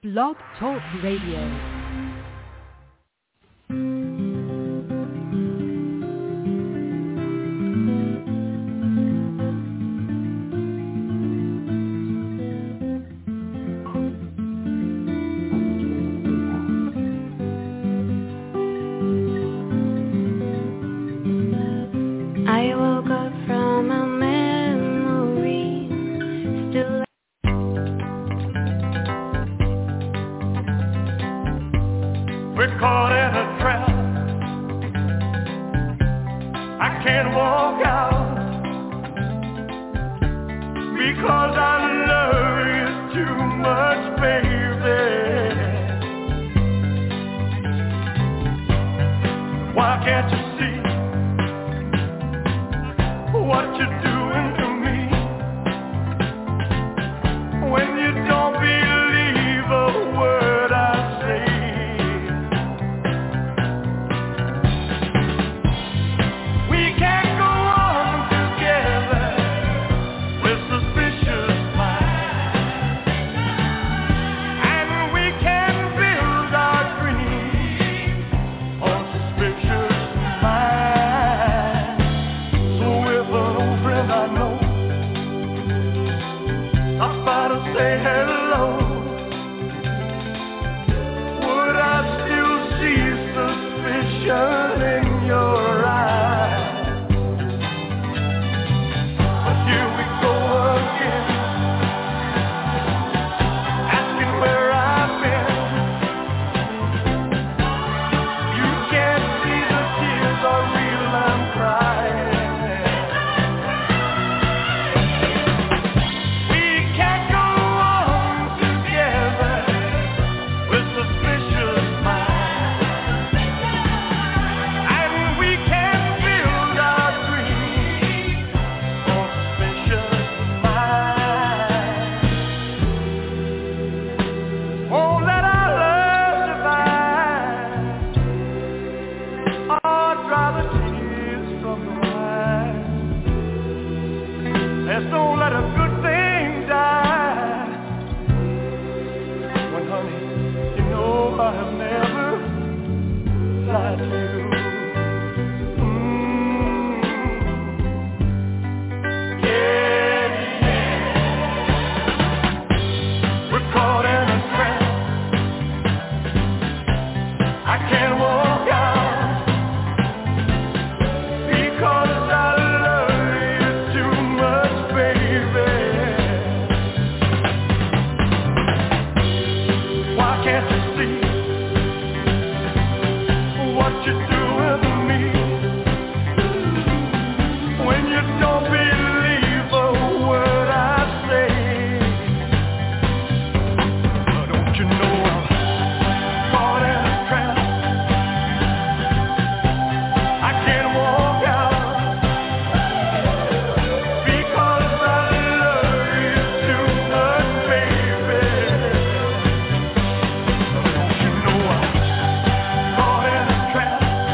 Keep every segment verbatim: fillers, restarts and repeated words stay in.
Blog Talk Radio. Trap.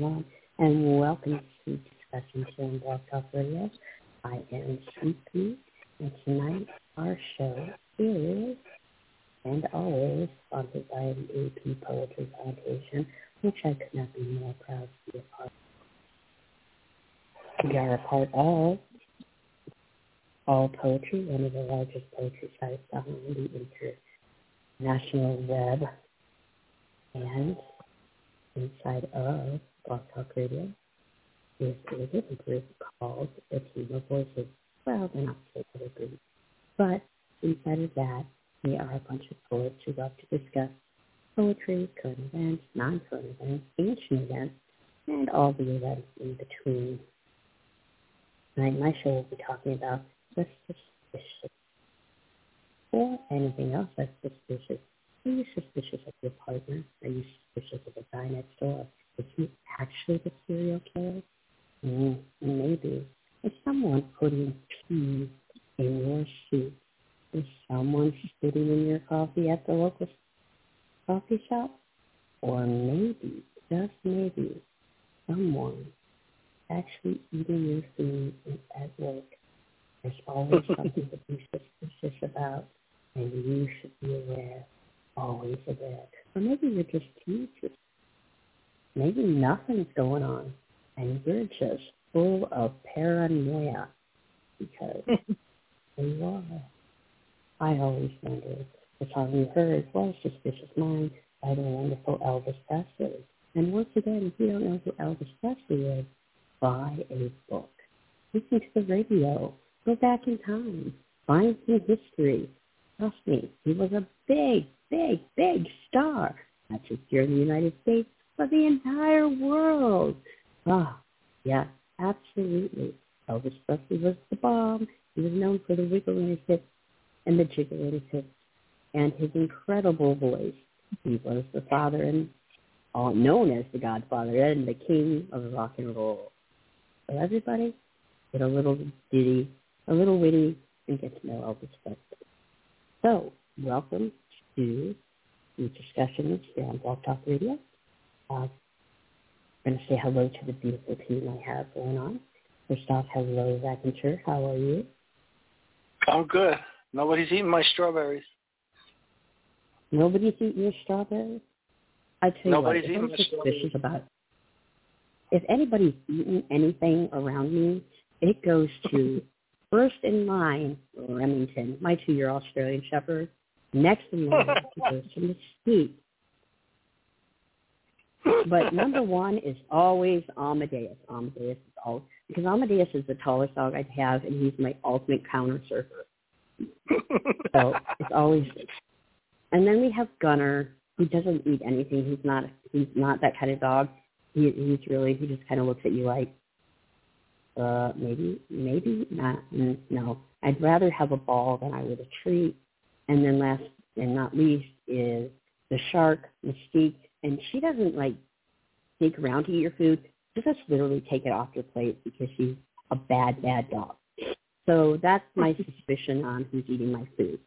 on, and welcome to Discussions here on Blog Talk Radio. I am Sweet Pea, and tonight our show is, and always, sponsored by the A P Poetry Foundation, which I could not be more proud to be a part of. We are a part of All Poetry, one of the largest poetry sites behind the international web, and inside of Blog Talk Radio is a little group called the Team of Voices. Well, they're not so little group, but inside of that, we are a bunch of poets who love to discuss poetry, current events, non-current events, ancient events, and all the events in between. Tonight, my show will be talking about the suspicious, or anything else that's suspicious. Are you suspicious of your partner? Are you suspicious of the guy next door? Is he actually the serial killer? Mm, maybe. Is someone putting peas in your soup? Is someone spitting in your coffee at the local coffee shop? Or maybe, just maybe, someone actually eating your food at work. There's always something to be suspicious about, and you should be aware, always aware. Or maybe you're just teachers. Maybe nothing's going on, and you're just full of paranoia because you are. I always wondered, the song you heard was Suspicious Mind by the wonderful Elvis Presley. And once again, if you don't know who Elvis Presley is, buy a book. Listen to the radio. Go back in time. Find some history. Trust me, he was a big, big, big star. Not just here in the United States, but the entire world. Ah, yeah, absolutely. Elvis Presley was the bomb. He was known for the wiggle in his hips and the jiggle in his hips and his incredible voice. He was the father and all known as the Godfather and the king of rock and roll. So everybody, get a little ditty, a little witty, and get to know Elvis Presley. So, welcome to the discussions here on Blog Talk Radio. Uh, I'm going to say hello to the beautiful team I have going on. First off, hello, Zach and Cher. How are you? I'm good. Nobody's eating my strawberries. Nobody's eating your strawberries? I tell you Nobody's what, if eating I'm my suspicious strawberries. about, if anybody's eating anything around me, it goes to first in line, Remington, my two-year Australian Shepherd. Next in line, it goes to Mesquite. But number one is always Amadeus. Amadeus is all because Amadeus is the tallest dog I'd have, and he's my ultimate counter surfer. So it's always. And then we have Gunner, who doesn't eat anything. He's not. He's not that kind of dog. He, he's really. He just kind of looks at you like, uh, maybe, maybe not. No, I'd rather have a ball than I would a treat. And then last and not least is the shark, Mystique. And she doesn't, like, sneak around to eat your food. She just literally take it off your plate because she's a bad, bad dog. So that's my suspicion on who's eating my food.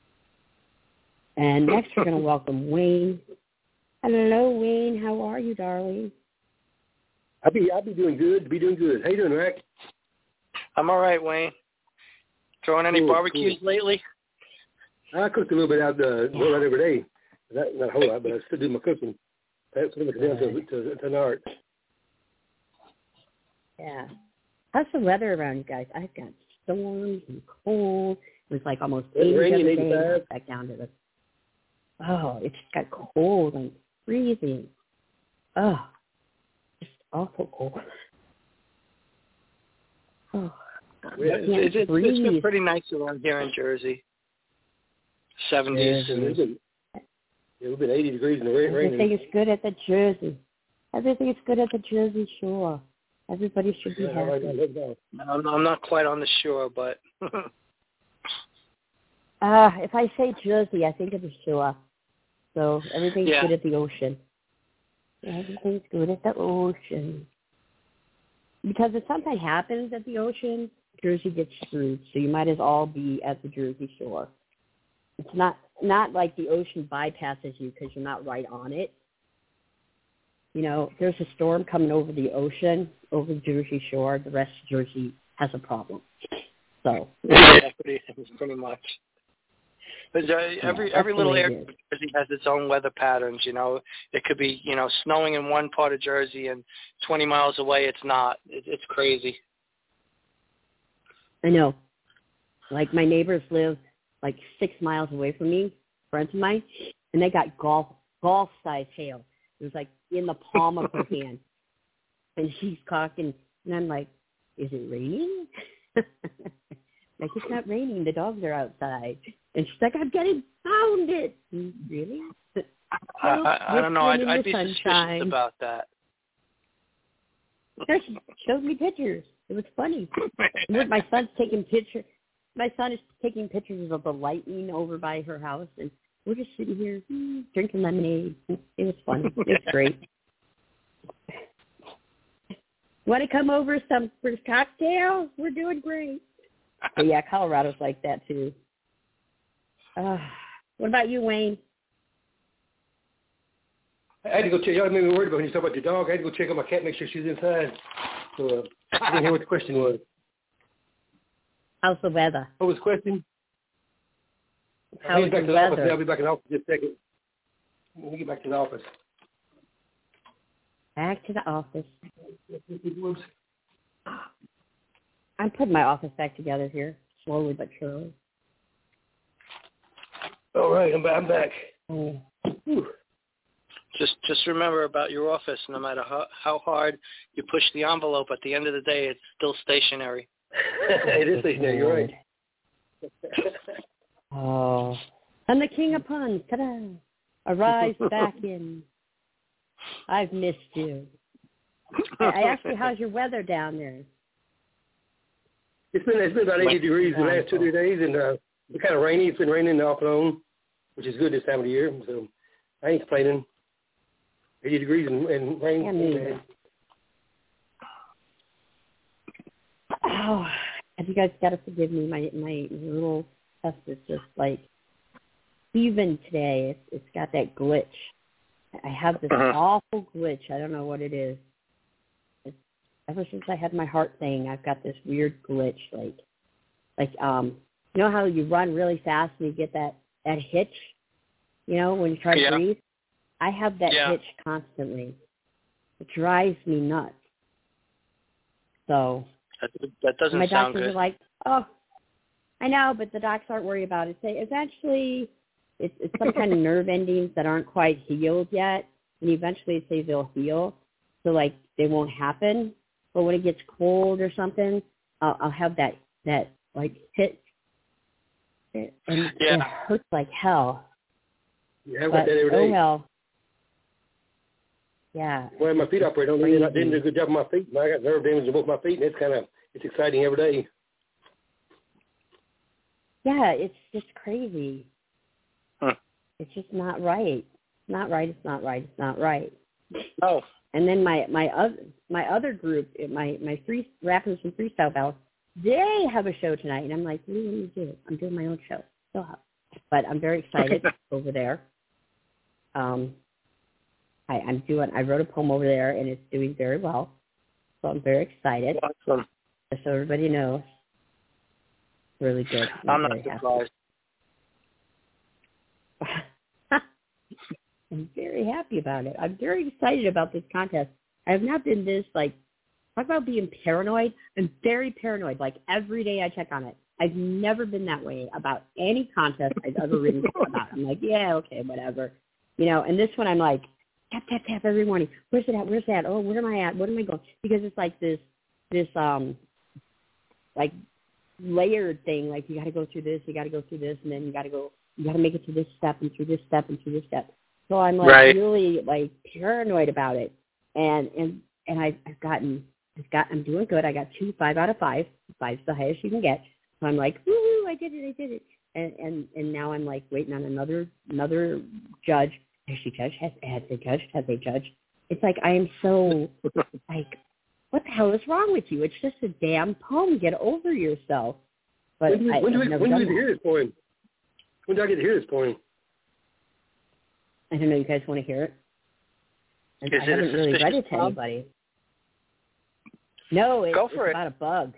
And next we're going to welcome Wayne. Hello, Wayne. How are you, darling? I'll be, I'll be doing good. Be doing good. How you doing, Rick? I'm all right, Wayne. Throwing any cool, barbecues cool. lately? I cook a little bit out uh, well, not every day. Not, not a whole lot, but I still do my cooking. That's what it's down to, to, to an art. Yeah. How's the weather around you guys? I've got storms and cold. It was like almost eighty the other day. Back down to the. Oh, it just got cold and freezing. Oh, just awful cold. Oh, yeah, it's, it's, it's been pretty nice around here in Jersey. seventies. Yeah, it's been, it's been eighty degrees in the rain. Everything is good at the Jersey. Everything is good at the Jersey Shore. Everybody should be yeah, happy. I'm, I'm not quite on the shore, but. uh, if I say Jersey, I think of the shore. So everything's yeah. good at the ocean. Everything's good at the ocean. Because if something happens at the ocean, Jersey gets screwed. So you might as well be at the Jersey Shore. It's not not like the ocean bypasses you because you're not right on it. you know, there's a storm coming over the ocean, over the Jersey Shore. The rest of Jersey has a problem. So yeah, pretty, pretty much. But uh, every yeah, every little area is. of Jersey has its own weather patterns. You know, it could be you know snowing in one part of Jersey and twenty miles away it's not. It, it's crazy. I know. Like my neighbors live like six miles away from me, friends of mine, and they got golf golf size hail. It was like in the palm of her hand, and she's talking, and I'm like, "Is it raining?" Like, it's not raining. The dogs are outside. And she's like, I'm getting pounded. Really? I, I, I don't know. I'd, I'd be sunshine. suspicious about that. She showed me pictures. It was funny. My son's taking pictures. My son is taking pictures of the lightning over by her house, and we're just sitting here hmm, drinking lemonade. It was fun. It's great. Want to come over some for cocktails? We're doing great. But yeah, Colorado's like that too. Uh, what about you, Wayne? I had to go check. Y'all made me worried about when you talk about your dog. I had to go check on my cat, make sure she's inside. So uh, I didn't hear what the question was. How's the weather? What was the question? How's I'll back the to the weather? office. I'll be back in the office in just a second. Let me get back to the office. Back to the office. I'm putting my office back together here, slowly but surely. All right, I'm back. I'm back. Oh. Just just remember about your office. No matter how, how hard you push the envelope, at the end of the day, it's still stationary. It is stationary. You're right. Oh, I'm the king of puns. Ta-da! Arise back in. I've missed you. I, I asked you, how's your weather down there? It's been it's been about eighty degrees the last two three days, and uh, it's kind of rainy. It's been raining off and on, which is good this time of the year. So I ain't complaining. eighty degrees and, and rain. Yeah, me. Oh, and you guys got to forgive me. My my little test is just like even today. It's it's got that glitch. I have this uh-huh. awful glitch. I don't know what it is. It's, ever since I had my heart thing, I've got this weird glitch. Like, like um, you know how you run really fast and you get that, that hitch, you know, when you try to yeah. breathe? I have that yeah. hitch constantly. It drives me nuts. So that, that doesn't my sound doctors good. are like, oh, I know, but the docs aren't worried about it. Say it's actually it's, it's some kind of nerve endings that aren't quite healed yet, and eventually say they'll heal, so like they won't happen. But when it gets cold or something, I'll, I'll have that that like hit, and yeah. it hurts like hell. Yeah, I've but, got that every day. Oh well. Yeah. Well, my feet operate on me, and I didn't do a good job on my feet. I got nerve damage in both my feet, and it's kind of it's exciting every day. Yeah, it's just crazy. Huh. It's just not right. Not right. It's not right. It's not right. Oh. And then my my other my other group, my my free rappers and freestyle battles, they have a show tonight, and I'm like, what do you want me to do? I'm doing my own show. Still have, but I'm very excited over there. Um, I, I'm doing. I wrote a poem over there, and it's doing very well. So I'm very excited. Awesome. Just so everybody knows, really good. I'm, I'm not very surprised. I'm very happy about it. I'm very excited about this contest. I have not been this, like, talk about being paranoid. I'm very paranoid. Like, every day I check on it. I've never been that way about any contest I've ever written about. I'm like, yeah, okay, whatever. You know, and this one I'm like, tap, tap, tap every morning. Where's it at? Where's that? Oh, where am I at? What am I going? Because it's like this, this, um, like, layered thing. Like, you got to go through this, you got to go through this, and then you got to go, you got to make it to this step and through this step and through this step. So I'm like right. really like paranoid about it, and and and I've, I've gotten, I've got, I'm doing good. I got two five out of five. Five's the highest you can get. So I'm like, woo, I did it, I did it. And and and now I'm like waiting on another another judge. Has she judged? Has has they judged? Have they judged? It's like I am so like, what the hell is wrong with you? It's just a damn poem. Get over yourself. But when do, I, when do, I've we, never when do done we hear this poem? When do I get to hear this poem? I don't know. You guys want to hear it? Is I it haven't a really read suspicious it to bug? anybody. No, it, Go it's for it. about a bug.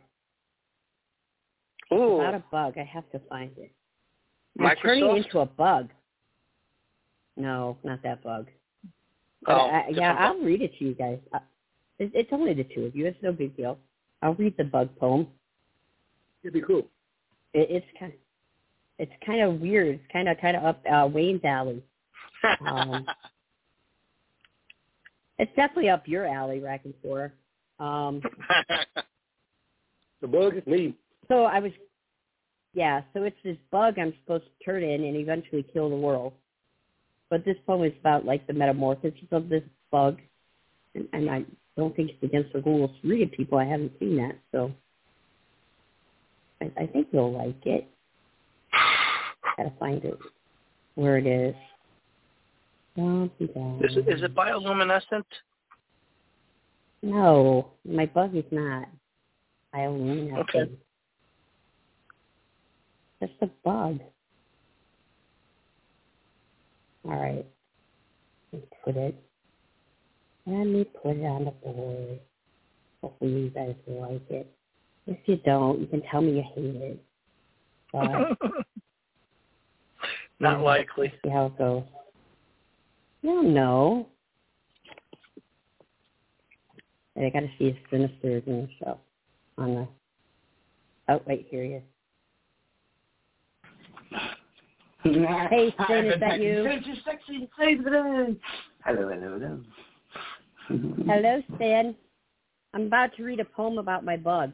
Ooh. It's about a bug. I have to find it. I'm Microsoft? turning into a bug. No, not that bug. But Oh, I, yeah, different I'll bug. read it to you guys. Uh, it, it's only the two of you. It's no big deal. I'll read the bug poem. It'd be cool. It, it's kind, it's kind of weird. It's kind of kind of up uh, Wayne's alley. Um, it's definitely up your alley, Rackensor. Um, The bug is me. so I was, yeah. So it's this bug I'm supposed to turn in and eventually kill the world. But this poem is about like the metamorphosis of this bug, and, and I don't think it's against the rules to read it, people. I haven't seen that, so I, I think you'll like it. Gotta find it where it is. Is it, is it bioluminescent? No, my bug is not bioluminescent. Okay. Just a bug. All right. Let me put it. Let me put it on the board. Hopefully you guys will like it. If you don't, you can tell me you hate it. But Not yeah, likely. let's see how it goes. No, no. And I got to see his sinister and stuff on the. Oh, wait, here he is. Hey, Sin, is that you? Hello, hello, hello. Hello, Sin. I'm about to read a poem about my bug.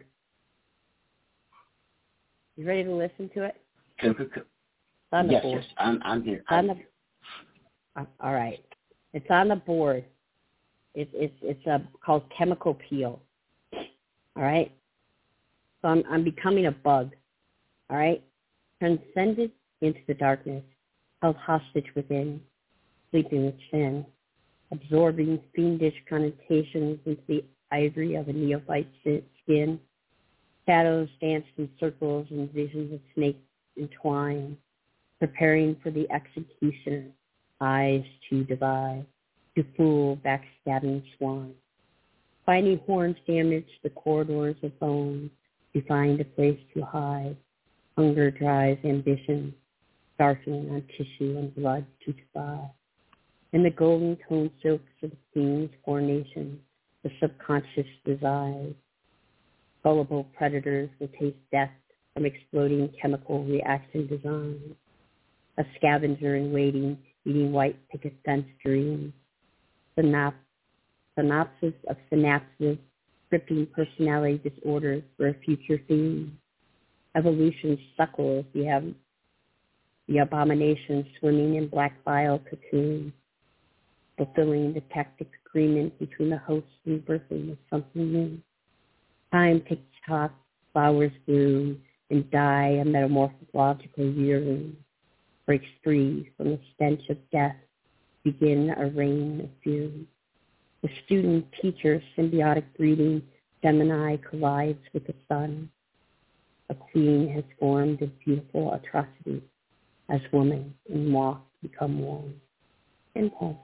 You ready to listen to it? Go, go, go. It's on the Yes, board. yes, I'm, I'm here. It's on I'm the. here. uh, All right. It's on the board. It's it's it's a called Chemical Peel. All right. So I'm I'm becoming a bug. All right. Transcended into the darkness, held hostage within, sleeping with sin, absorbing fiendish connotations into the ivory of a neophyte's skin. Shadows danced in circles and visions of snakes entwined, preparing for the executioner, eyes to divide, to fool backstabbing swan. Finding horns damage the corridors of bone, to find a place to hide. Hunger drives ambition, darkening on tissue and blood to defy. In the golden toned silks of the queen's coronation, the subconscious resides. Gullible predators will taste death from exploding chemical reaction designs. A scavenger in waiting, eating white picket fence dreams. Synop- synopsis of synapses, scripting personality disorders for a future theme. Evolution suckles, you have the abomination swimming in black bile cocoons, fulfilling the tactic agreement between the host and birthing of something new. Time takes talk, flowers bloom, and die a metamorphological yearling. Breaks free from the stench of death, begin a reign of fury. The student-teacher symbiotic breeding, Gemini collides with the sun. A queen has formed a beautiful atrocity as woman and moth become one. In poem.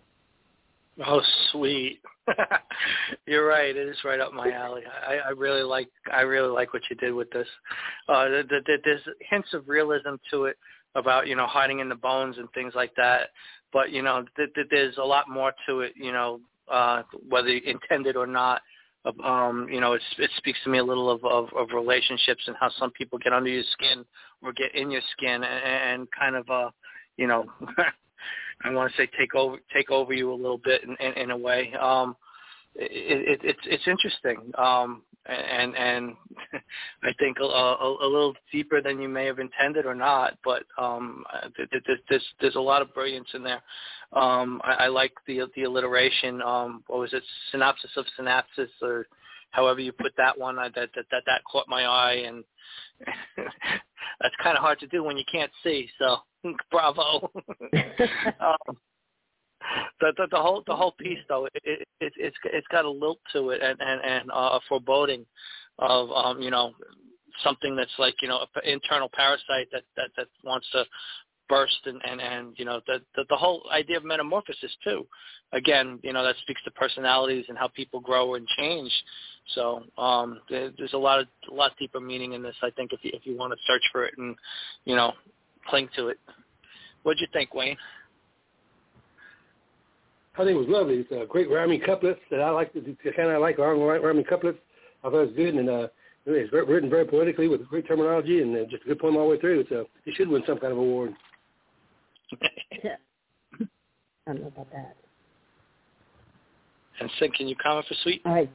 Oh, sweet. You're right. It is right up my alley. I, I really like. I really like what you did with this. Uh, the, the, there's hints of realism to it about you know hiding in the bones and things like that. But you know, th- th- there's a lot more to it. You know, uh, whether intended or not. Um, you know, it's, it speaks to me a little of, of, of relationships and how some people get under your skin or get in your skin and, and kind of, uh, you know, I want to say take over take over you a little bit in, in, in a way. Um, it, it, it's it's interesting, um, and and I think a, a, a little deeper than you may have intended or not. But um, there's, there's there's a lot of brilliance in there. Um, I, I like the the alliteration. Um, what was it? Synopsis of synapses, or however you put that one. I, that that that that caught my eye, and that's kind of hard to do when you can't see. So bravo. um, The, the the whole the whole piece though it, it, it it's it's got a lilt to it and and, and uh, a foreboding of um you know something that's like you know an internal parasite that, that, that wants to burst and, and, and you know, the, the the whole idea of metamorphosis too. Again, you know, that speaks to personalities and how people grow and change. So um, there, there's a lot of a lot deeper meaning in this, I think, if you, if you want to search for it and, you know, cling to it. What'd you think, Wayne? I think it was lovely. It's uh, great rhyming couplets that I like. To, kind of like rhyming couplets. I thought it was good, and uh, it's written very poetically with great terminology, and uh, just a good poem all the way through. It's uh, it should win some kind of award. Yeah. I don't know about that. And Sid, can you comment for Sweet? All right.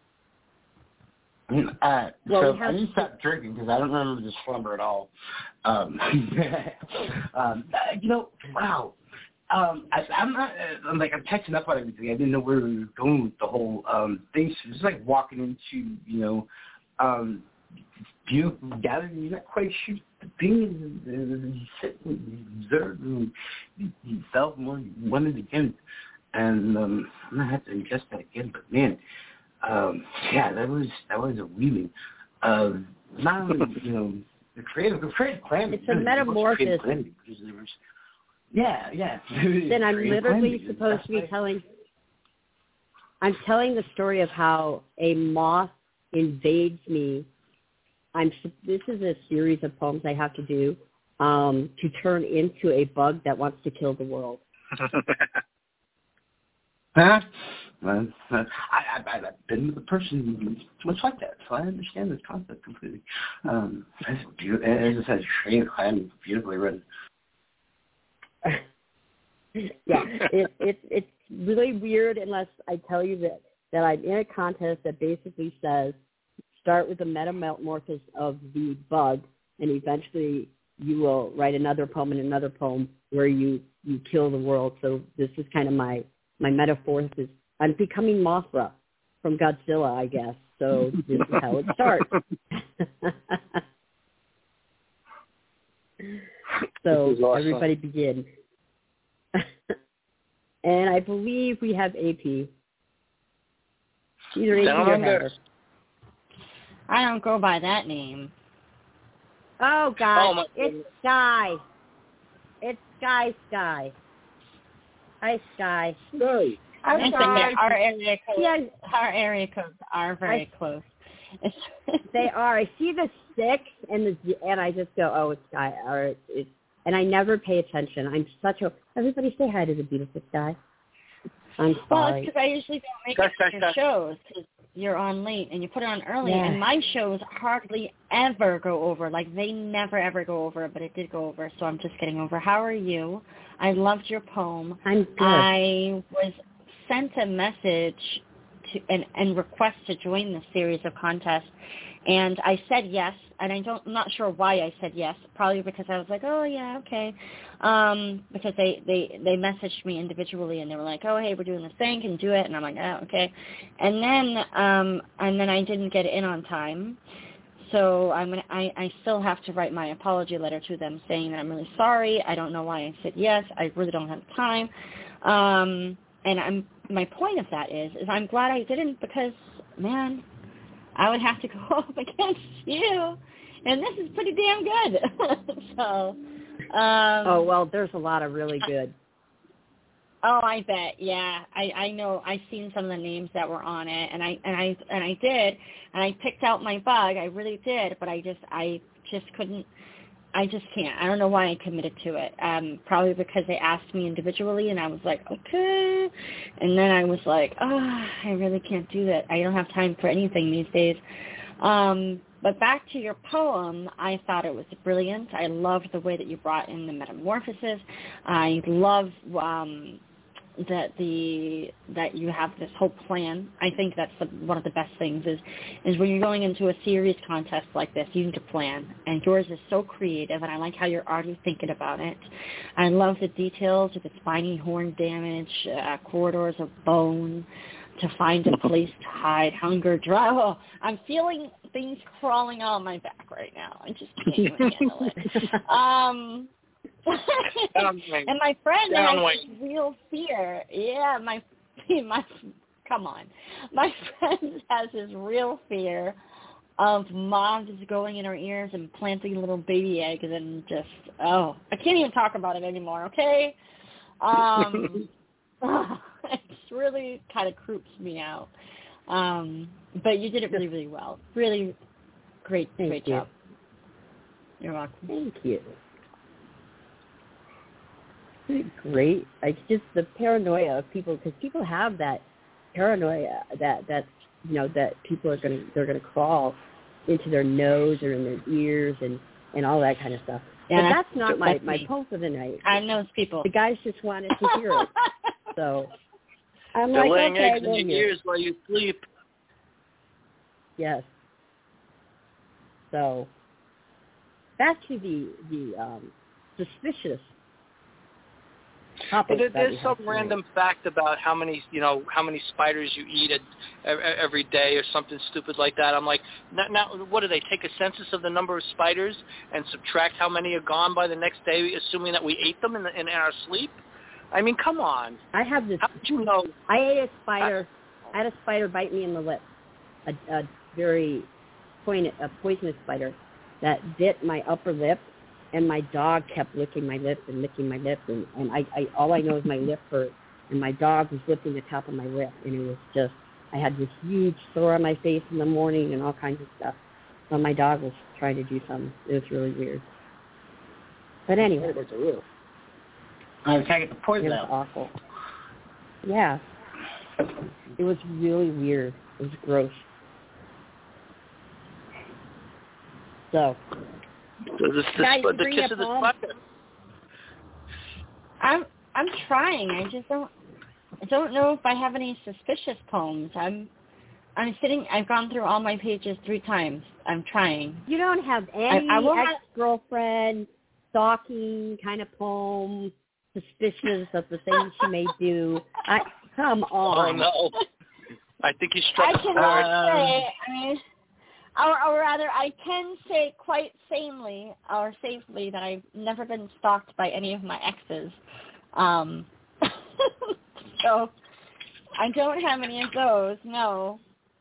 Uh, Well, so we have I need to stop drinking because I don't remember this slumber at all. Um, um, you know, wow. Um, I, I'm not. I'm like I'm catching up on everything. I didn't know where we were going with the whole um, thing. So it's like walking into, you know, um, beautiful gathering. You're not quite sure the thing is. You sit and you observe and you, you felt more. You wanted again, and um, I'm gonna have to ingest that again. But man, um, yeah, that was that was a weaving of not only you know the creative, the creative calamity. It's a metamorphosis. Because there was. Yeah, yeah. Then I'm literally supposed to be telling, I'm telling the story of how a moth invades me. I'm. This is a series of poems I have to do um, to turn into a bug that wants to kill the world. Huh? Well, uh, I, I, I've been with a person much like that, so I understand this concept completely. Um, it's beautiful, as I said, Train Clan, beautifully written. Yeah, it, it, it's really weird unless I tell you that, that I'm in a contest that basically says start with the metamorphosis of the bug, and eventually you will write another poem and another poem where you, you kill the world. So this is kind of my, my metamorphosis. I'm becoming Mothra from Godzilla, I guess. So this is how it starts. So awesome. Everybody begin. And I believe we have A P. Either A P or Heather. I don't go by that name. Oh, God. Oh, it's Sky. It's Sky Sky. Hi, Sky. No. Our, our area codes, yeah. our area codes are very I, close. They are. I see the six and the and I just go, oh, it's Sky. Or it's, and I never pay attention. I'm such a. Everybody say hi to the beautiful Sky. I'm sorry. Well, it's because I usually don't make it to your shows because you're on late and you put it on early, yeah. and my shows hardly ever go over. Like they never ever go over, but it did go over, so I'm just getting over. How are you? I loved your poem. I'm good. I was sent a message to and, and request to join the series of contests, and I said yes. And I don't, I'm not sure why I said yes. Probably because I was like, oh yeah, okay. Um, because they, they, they messaged me individually and they were like, oh hey, we're doing this thing, can you do it? And I'm like, oh okay. And then um, and then I didn't get in on time. So I'm gonna, I, I still have to write my apology letter to them saying that I'm really sorry. I don't know why I said yes. I really don't have time. Um, and I'm my point of that is is I'm glad I didn't because man, I would have to go up against you, and this is pretty damn good. so. Um, oh well, there's a lot of really good. Oh, I bet. Yeah, I, I know. I've seen some of the names that were on it, and I and I and I did, and I picked out my bug. I really did, but I just I just couldn't. I just can't. I don't know why I committed to it. Um, probably because they asked me individually, and I was like, okay. And then I was like, oh, I really can't do that. I don't have time for anything these days. Um, but back to your poem, I thought it was brilliant. I loved the way that you brought in the metamorphosis. I love um, that the that you have this whole plan. I think that's the, one of the best things is is when you're going into a serious contest like this, you need to plan. And yours is so creative, and I like how you're already thinking about it. I love the details of the spiny horn damage, uh, corridors of bone, to find a place to hide, hunger, dry. Oh, I'm feeling things crawling on my back right now. I just can't even handle it. Um, and my friend has this real fear. Yeah, my my come on. My friend has this real fear of moths going in our ears and planting little baby eggs and just, oh, I can't even talk about it anymore, okay? Um, it really kind of creeps me out. Um, but you did it really, really well. Really great, Thank great you. job. You're welcome. Thank you. Great. It's just the paranoia of people, because people have that paranoia that that you know that people are gonna they're gonna crawl into their nose or in their ears and and all that kind of stuff. Yeah, but that's not my that's my me. poem for the night. I'm those people. The guys just wanted to hear it, so I'm They're like, laying okay, eggs in we'll your hear it. ears while you sleep. Yes. So back to the the um, suspicious topic. But there, that there's we some have tonight. random fact about how many, you know, how many spiders you eat at, every day or something stupid like that. I'm like, now, now, what do they take a census of the number of spiders and subtract how many are gone by the next day, assuming that we ate them in, the, in, in our sleep? I mean, come on. I have this. How did you know? I ate a spider. I, I had a spider bite me in the lip. A, a very pointed, a poisonous spider that bit my upper lip, and my dog kept licking my lip and licking my lip, and, and I, I all I know is my lip hurt, and my dog was licking the top of my lip, and it was just, I had this huge sore on my face in the morning and all kinds of stuff. So my dog was trying to do something. It was really weird. But anyway, I'm trying to get the it poison was out. awful. Yeah, it was really weird. It was gross. So. The, the, the, Guys, the bring kiss up of the home. spider. I'm I'm trying. I just don't I don't know if I have any suspicious poems. I'm I'm sitting. I've gone through all my pages three times. I'm trying. You don't have any I, I will have, ex-girlfriend, stalking kind of poem, suspicious of the things she may do. I, come Oh, on. no. I think you struck I a cannot chord. say. I mean, or, or rather, I can say quite sanely or safely that I've never been stalked by any of my exes. Um, so I don't have any of those. No.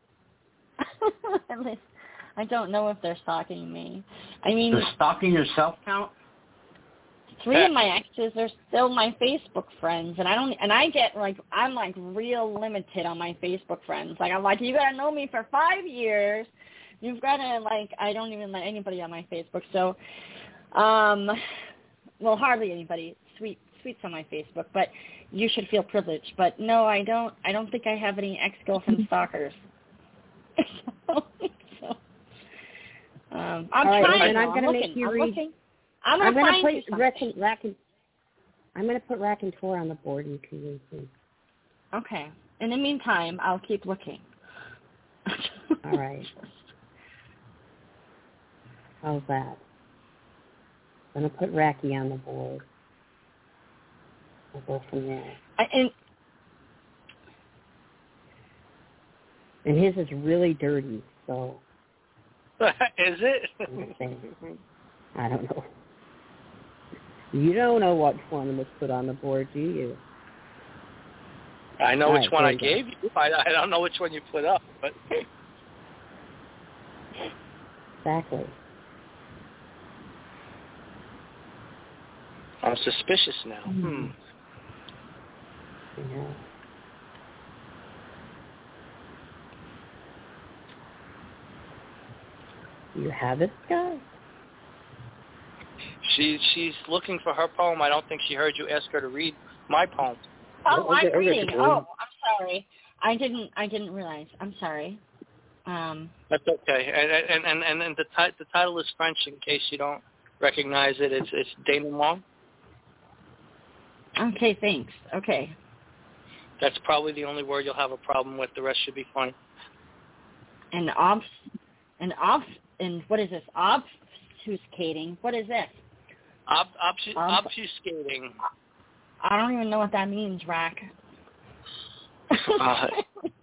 At least I don't know if they're stalking me. I mean, Does stalking yourself count? three of my exes are still my Facebook friends, and I don't, and I get like, I'm like real limited on my Facebook friends. Like I'm like, you gotta know me for five years. You've gotta like, I don't even let anybody on my Facebook. So, um, well, hardly anybody. Sweet, sweet's on my Facebook, but you should feel privileged. But no, I don't. I don't think I have any ex-girlfriend stalkers. so, so, um, I'm All right, trying. and I'm I'm going to looking. make you I'm read. looking. I'm I'm going to going to find put Rack and, Rack and, I'm going to put Rack and Tor on the board and you can read them. Okay. In the meantime, I'll keep looking. All right. How's that? I'm going to put Racky on the board. We'll go from there. I, and And his is really dirty, so. Is it? I'm just saying. I don't know. You don't know what one was put on the board, do you? I know All which right, one there I you go. gave you. I, I don't know which one you put up, but Exactly. I'm suspicious now. Hmm. Yeah. You have it, Scott? She she's looking for her poem. I don't think she heard you ask her to read my poem. oh, I'll I'm get- I'll get reading. your poem. Oh, I'm sorry. I didn't. I didn't realize. I'm sorry. Um. That's okay. And and and, and the ti- the title is French. In case you don't recognize it, it's it's denouement. Okay. Thanks. Okay. That's probably the only word you'll have a problem with. The rest should be fine. And obs. And obs. And what is this? Obfuscating. What is this? Ob, obfu- Um, obfuscating. I don't even know what that means, Rack. Uh,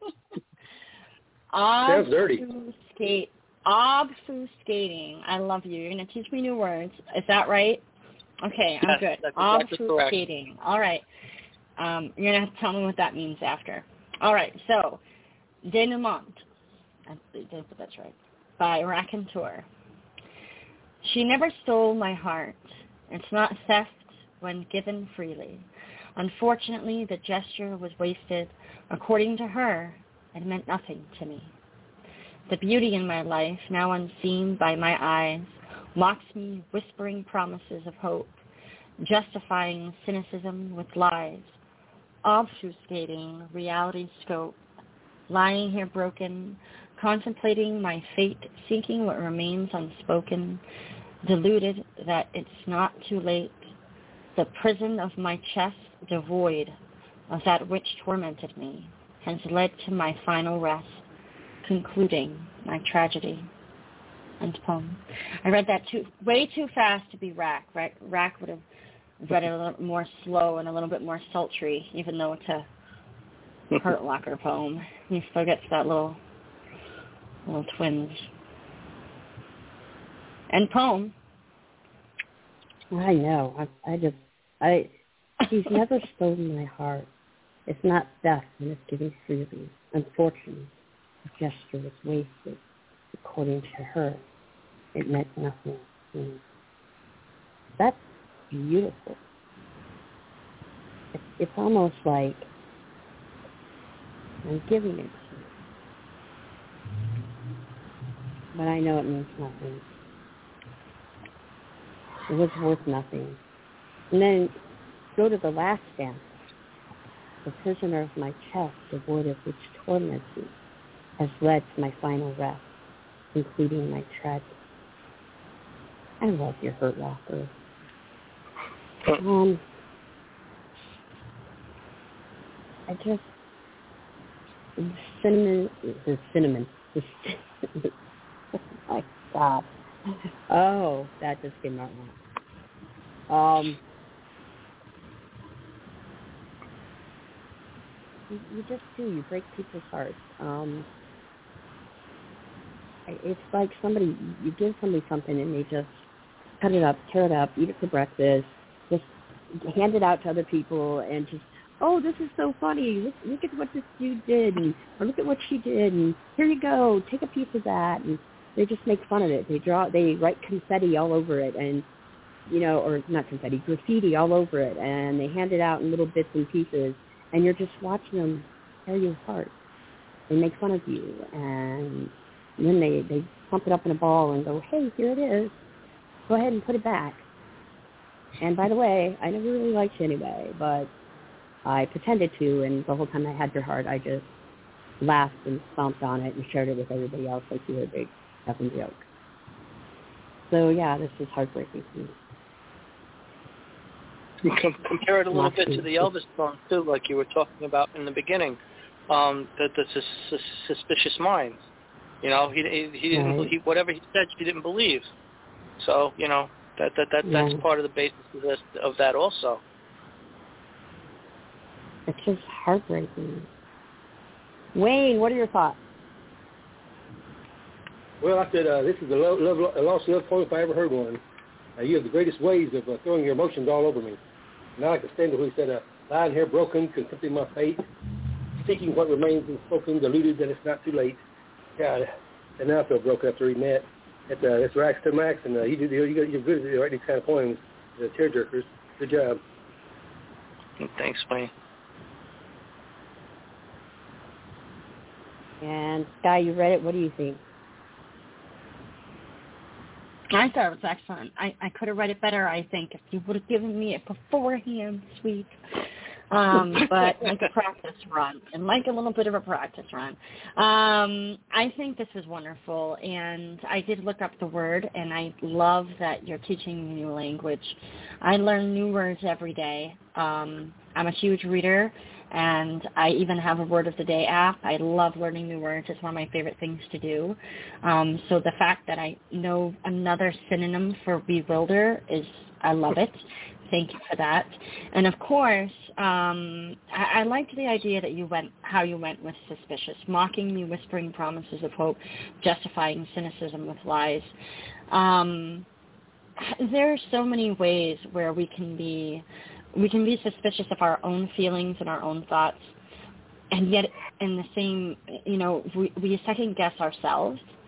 Sounds dirty. Obfuscate. Obfuscating. I love you. You're going to teach me new words. Is that right? Okay, I'm Yes, good. that's exactly correct. Obfuscating. All right. Um, you're going to have to tell me what that means after. All right, so, denouement. I think that's right. by Raconteur. She never stole my heart. It's not theft when given freely. Unfortunately, the gesture was wasted. According to her, it meant nothing to me. The beauty in my life, now unseen by my eyes, mocks me, whispering promises of hope, justifying cynicism with lies, obfuscating reality's scope, lying here broken, contemplating my fate, seeking what remains unspoken, deluded that it's not too late, the prison of my chest devoid of that which tormented me has led to my final rest, concluding my tragedy. End poem. I read that too, way too fast to be Rack. Rack, Rack would have read it a little more slow and a little bit more sultry, even though it's a Hurt Locker poem. He still gets that little little twinge. End poem. I know. I, I just, I, he's never stolen my heart. It's not theft when it's given freely. Unfortunately, the gesture was wasted. According to her, it meant nothing to me. That's beautiful. It's, it's almost like I'm giving it to you. But I know it means nothing. It was worth nothing. And then go to the last stanza. The prisoner of my chest, the void of which torments me, has led to my final rest, including my tragedy. I love your Hurt Locker. Um, I just, the cinnamon, the cinnamon, the cinnamon, oh my God. Oh, that just came out wrong. Um, you, you just do. You break people's hearts. Um, it's like somebody, you give somebody something and they just cut it up, tear it up, eat it for breakfast, just hand it out to other people and just, oh, this is so funny. Look, look at what this dude did, and or look at what she did, and here you go, take a piece of that. And they just make fun of it. They draw, they write confetti all over it, and you know, or not confetti, graffiti all over it, and they hand it out in little bits and pieces, and you're just watching them tear your heart. They make fun of you, and then they they pump it up in a ball and go, hey, here it is. Go ahead and put it back. And by the way, I never really liked you anyway, but I pretended to, and the whole time I had your heart, I just laughed and stomped on it and shared it with everybody else like you were a big effing joke. So, yeah, this is heartbreaking to me. You can compare it a little bit to the Elvis song, too, like you were talking about in the beginning, um, the, the sus- suspicious minds. You know, he he, he didn't right. he, whatever he said, she didn't believe. So, you know, that that, that yeah. that's part of the basis of, this, of that also. It's just heartbreaking. Wayne, what are your thoughts? Well, I said, uh, this is a, love, love, a lost love poem if I ever heard one. Uh, you have the greatest ways of uh, throwing your emotions all over me. And I like the stanza who said, uh, lying here broken, contemplating my fate, seeking what remains unspoken, deluded that it's not too late. God, and now I feel broken after reading that. That's, uh, that's Rax to Max, and uh, you do, you, you're good at writing these kind of poems, the tearjerkers. Good job. Thanks, Wayne. And Sky, you read it. What do you think? I thought it was excellent. I, I could have read it better, I think, if you would have given me it beforehand, sweet. Um, but like a practice run, and like a little bit of a practice run. Um, I think this was wonderful, and I did look up the word, and I love that you're teaching me new language. I learn new words every day. Um, I'm a huge reader, and I even have a Word of the Day app. I love learning new words. It's one of my favorite things to do. Um, so the fact that I know another synonym for bewilder is, I love it. Thank you for that. And of course, um, I, I liked the idea that you went, how you went with suspicious, mocking me, whispering promises of hope, justifying cynicism with lies. Um, there are so many ways where we can be, we can be suspicious of our own feelings and our own thoughts, and yet in the same, you know, we, we second guess ourselves.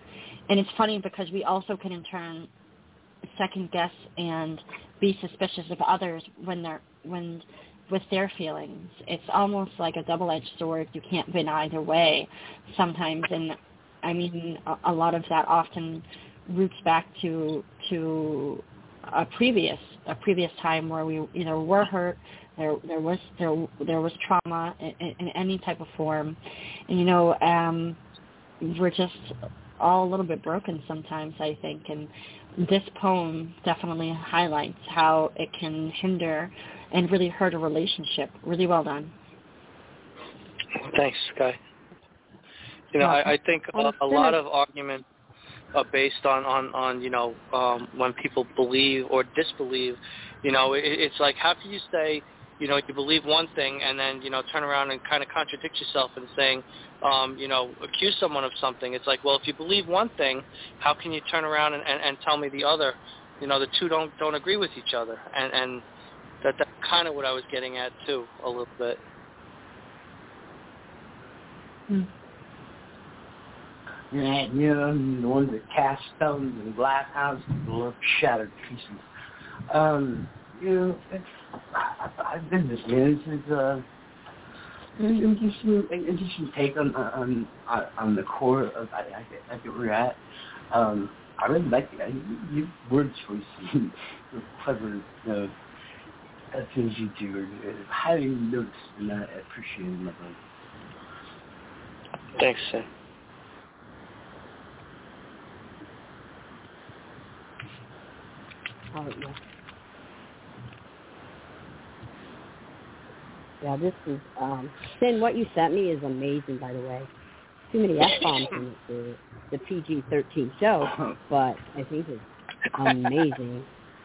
and it's funny because we also can in turn second guess and be suspicious of others when they're when with their feelings. It's almost like a double-edged sword. You can't win either way sometimes, and I mean a, a lot of that often roots back to to a previous a previous time where we either were hurt, there there was there there was trauma in, in any type of form, and you know um, we're just all a little bit broken sometimes, I think, and this poem definitely highlights how it can hinder and really hurt a relationship. Really well done. Thanks, Sky. You know, I, I think a, a lot of arguments are based on, on, on you know, um, when people believe or disbelieve. You know, it, it's like, how can you say, you know, you believe one thing and then, you know, turn around and kind of contradict yourself and saying, um, you know, accuse someone of something. It's like, well, if you believe one thing, how can you turn around and, and, and tell me the other? You know, the two don't don't agree with each other. And, and that that's kind of what I was getting at, too, a little bit. Hmm. Yeah, you know, the ones that cast stones and glass houses love shattered pieces. Um, you know, it's, I, I've been this man. This is uh, interesting, interesting take on on on the core of I, I, I get where you're at. Um, I really like it. You, you word choices, clever uh, things you do are highly noticed, and I appreciate it. Thanks, Sam. Oh, yeah. Yeah, this is, um, Sin, what you sent me is amazing, by the way. Too many F-bombs in it for the P G thirteen show, but I think it's amazing.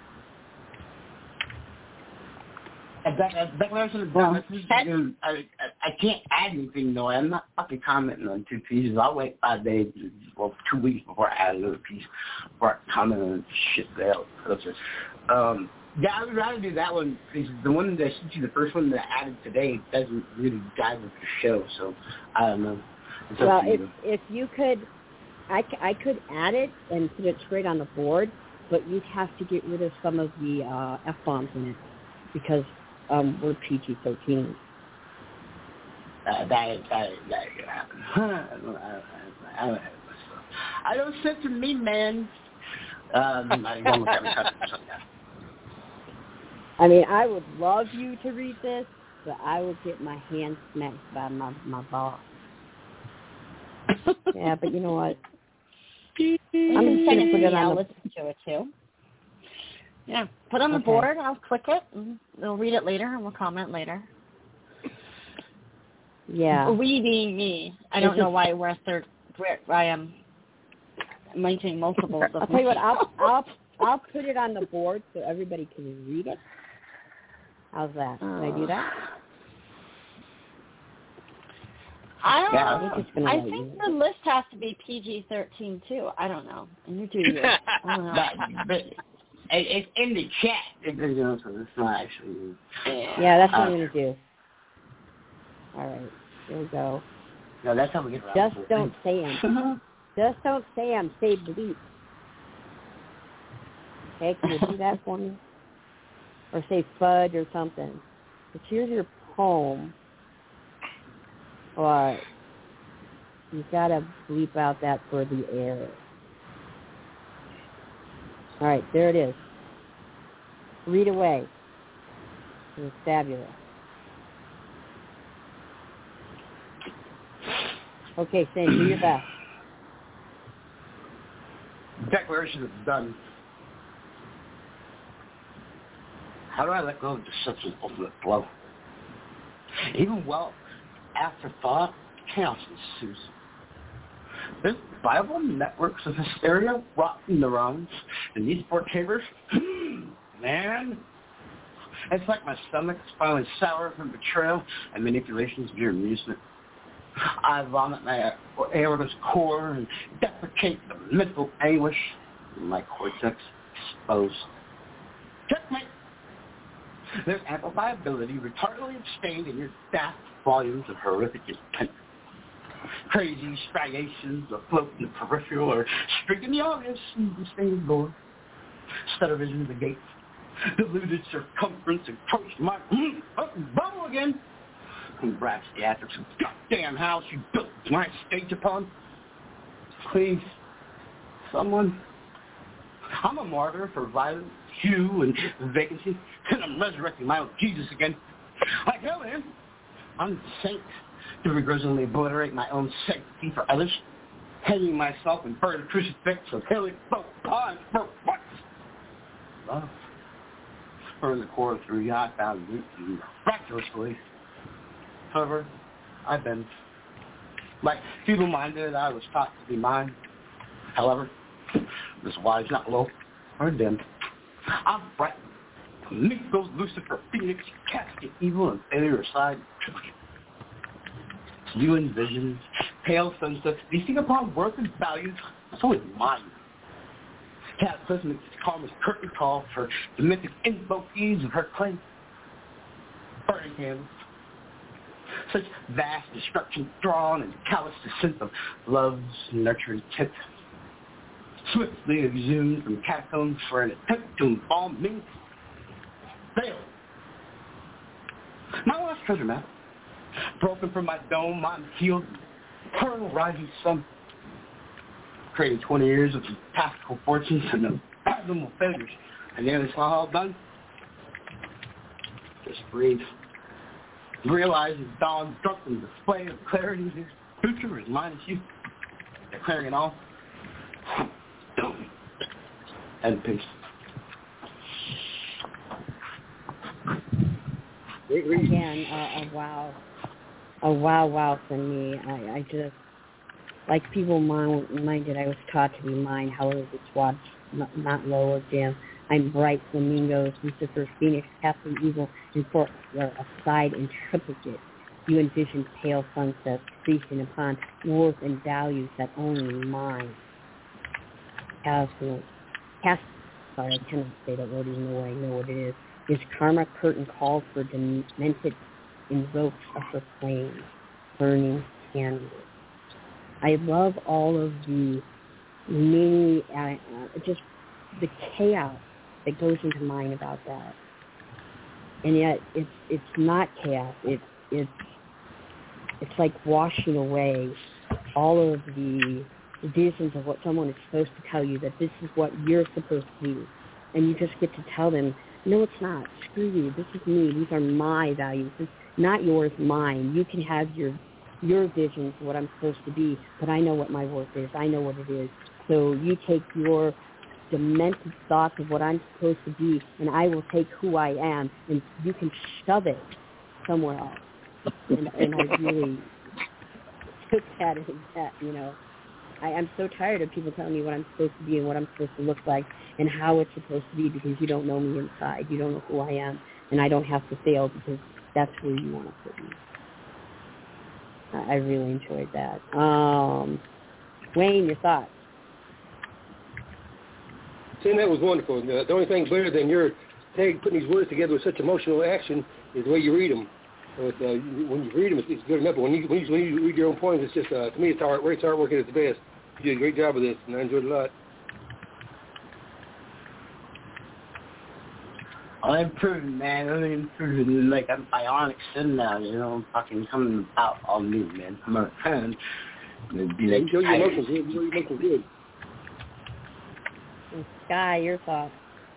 A declaration of done. I, I, I can't add anything, though. I'm not fucking commenting on two pieces. I'll wait five days, well, two weeks before I add another piece, before I comment on shit that else. Um, yeah, I would rather do that one, because the one that I sent you, the first one that I added today, doesn't really dive with the show, so I don't know. It's well, if, if you could, I, I could add it and put it straight on the board, but you'd have to get rid of some of the uh, F-bombs in it, because um, we're P G thirteen. Uh, that, that, that ain't gonna happen. I don't, I don't, I don't, I don't censor me, man. Um, I don't look at me something. I mean, I would love you to read this, but I would get my hand smacked by my, my boss. Yeah, but you know what? I'm just going to put it on the... listen to it, too. Yeah, put on the okay. board. I'll click it. And we'll read it later, and we'll comment later. Yeah. We being me. I don't know why we're a third. Where I am mentioning multiples of I'll tell you what. I'll I'll I'll put it on the board so everybody can read it. How's that? Can uh, I do that? I don't yeah, know. I think you. the list has to be P G thirteen too. I don't know. You do yours. I don't know. but, but it's in the chat. It, you know, so it's not actually. Yeah, that's what uh, I'm gonna do. All right, here we go. No, that's how we get around. Just don't say them. Just don't say them. Say bleep. Okay, can you do that for me? Or say fudge or something. But here's your poem. But you've got to bleep out that for the air. All right, there it is. Read away. It was fabulous. Okay, Sam, do your best. Declaration is done. How do I let go of such an ultimate blow? Even well, after thought, chaos ensues. There's viable networks of hysteria, rotten neurons, and these poor chambers, man, it's like my stomach's finally sour from betrayal and manipulations of your amusement. I vomit my aorta's core and deprecate the mental anguish in my cortex exposed. Checkmate! There's amplifiability retardedly abstained in your daft volumes of horrific intent. Crazy striations afloat in the peripheral or streaking the August in the stained door. Stutter vision of the gates. Diluted circumference approached my mm, up bubble again. And brass theatrics of goddamn house you built my stage upon. Please, someone. I'm a martyr for violence, hue, and vacancy, and I'm resurrecting my own Jesus again. Like hell, man. I'm the saint to begrudgingly obliterate my own sanctity for others, hanging myself in burning crucifix of hilly folk pawns for what? Love. Burn the core through yacht bound root and miraculously. However, I've been like feeble-minded. I was taught to be mine. However, this wise not low or dim. I'm bright. Meet those Lucifer Phoenix, cast the evil and failure aside. You envision pale sunsets feasting upon worth and values, so is mine. Cataclysmic karma's curtain call for the mythic invokees of her claim. Burning hands. Such vast destruction drawn and callous descent of love's nurturing tip. Swiftly exhumed from catacombs for an attempt to embalm me. Failed. My last treasure map. Broken from my dome, I'm healed. Eternal rising sun. Created twenty years of tactical fortunes and unfathomable failures. And then it's all done. Just breathe. Realize the dawn's drunken display of clarity. His future is mine and you. Declaring it all. Done. And peace. Again, uh, a wow. A wow, wow for me. I, I just, like feeble-minded, I was taught to be mine. However, it's watched, not, not low or dim. I'm bright flamingos, Lucifer, Phoenix, casting evil, and for uh, aside in triplicate. You envision pale sunsets, feasting upon worth and values that only mine. Absolute. Cast, sorry, I cannot say that word even though I know what it is. His karma curtain calls for demented invokes of her flame, burning candles. I love all of the many, uh, uh, just the chaos that goes into mine about that. And yet, it's it's not chaos. It's it's it's like washing away all of the visions of what someone is supposed to tell you, that this is what you're supposed to do, and you just get to tell them, no, it's not. Screw you. This is me. These are my values. It's not yours, mine. You can have your your visions of what I'm supposed to be, but I know what my worth is. I know what it is. So you take your demented thoughts of what I'm supposed to be, and I will take who I am, and you can shove it somewhere else. And, and I really took that as that, you know. I, I'm so tired of people telling me what I'm supposed to be and what I'm supposed to look like and how it's supposed to be, because you don't know me inside. You don't know who I am, and I don't have to fail because that's where you want to put me. I, I really enjoyed that. Um, Wayne, your thoughts? Tim, that was wonderful. The, the only thing better than your tag putting these words together with such emotional action is the way you read them. So it's, uh, when you read them, it's, it's good enough. But when you, when you when you read your own poems, it's just uh, to me, it's hard. It's hard work at its best. You did a great job of this, and I enjoyed it a lot. I'm improving, man. I'm improving. Like, I'm bionic sin now, you know. I'm fucking coming out all new, man. I'm a fan. Be like, you show your emotions good. You show your emotions good. And Sky, your thoughts?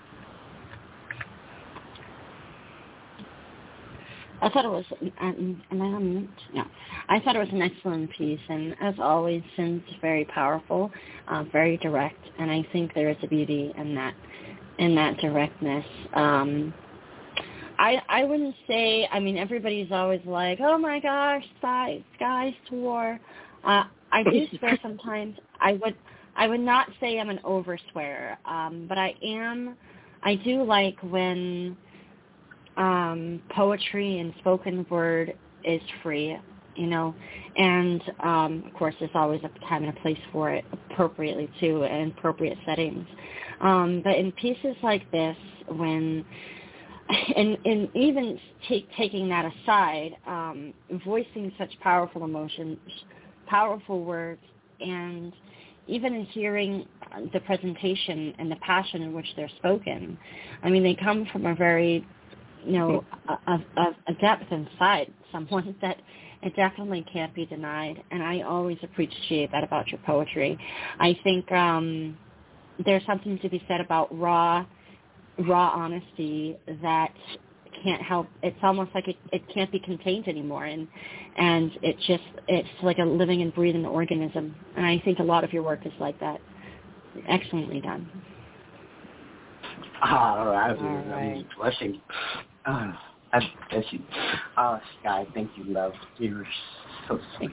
I thought it was, um, am I on mute? No. I thought it was an excellent piece, and as always, Sin's very powerful, uh, very direct, and I think there is a beauty in that, in that directness. Um, I I wouldn't say, I mean, everybody's always like, oh my gosh, Sky, Sky swore. Uh, I do swear sometimes. I would I would not say I'm an over swearer, um, but I am, I do like when um, poetry and spoken word is free, you know, and um, of course there's always a time and a place for it appropriately too, and appropriate settings. Um, but in pieces like this, when, and, and even take, taking that aside, um, voicing such powerful emotions powerful words, and even in hearing the presentation and the passion in which they're spoken, I mean, they come from a very, you know, a, a, a depth inside someone that it definitely can't be denied. And I always appreciate that about your poetry. I think um, there's something to be said about raw, raw honesty that can't help. It's almost like it, it can't be contained anymore, and and it just it's like a living and breathing organism. And I think a lot of your work is like that. Excellently done. Ah, all right. All right. I'm blushing. Uh, I bless you. Uh, Sky, thank you, love. You're so sweet.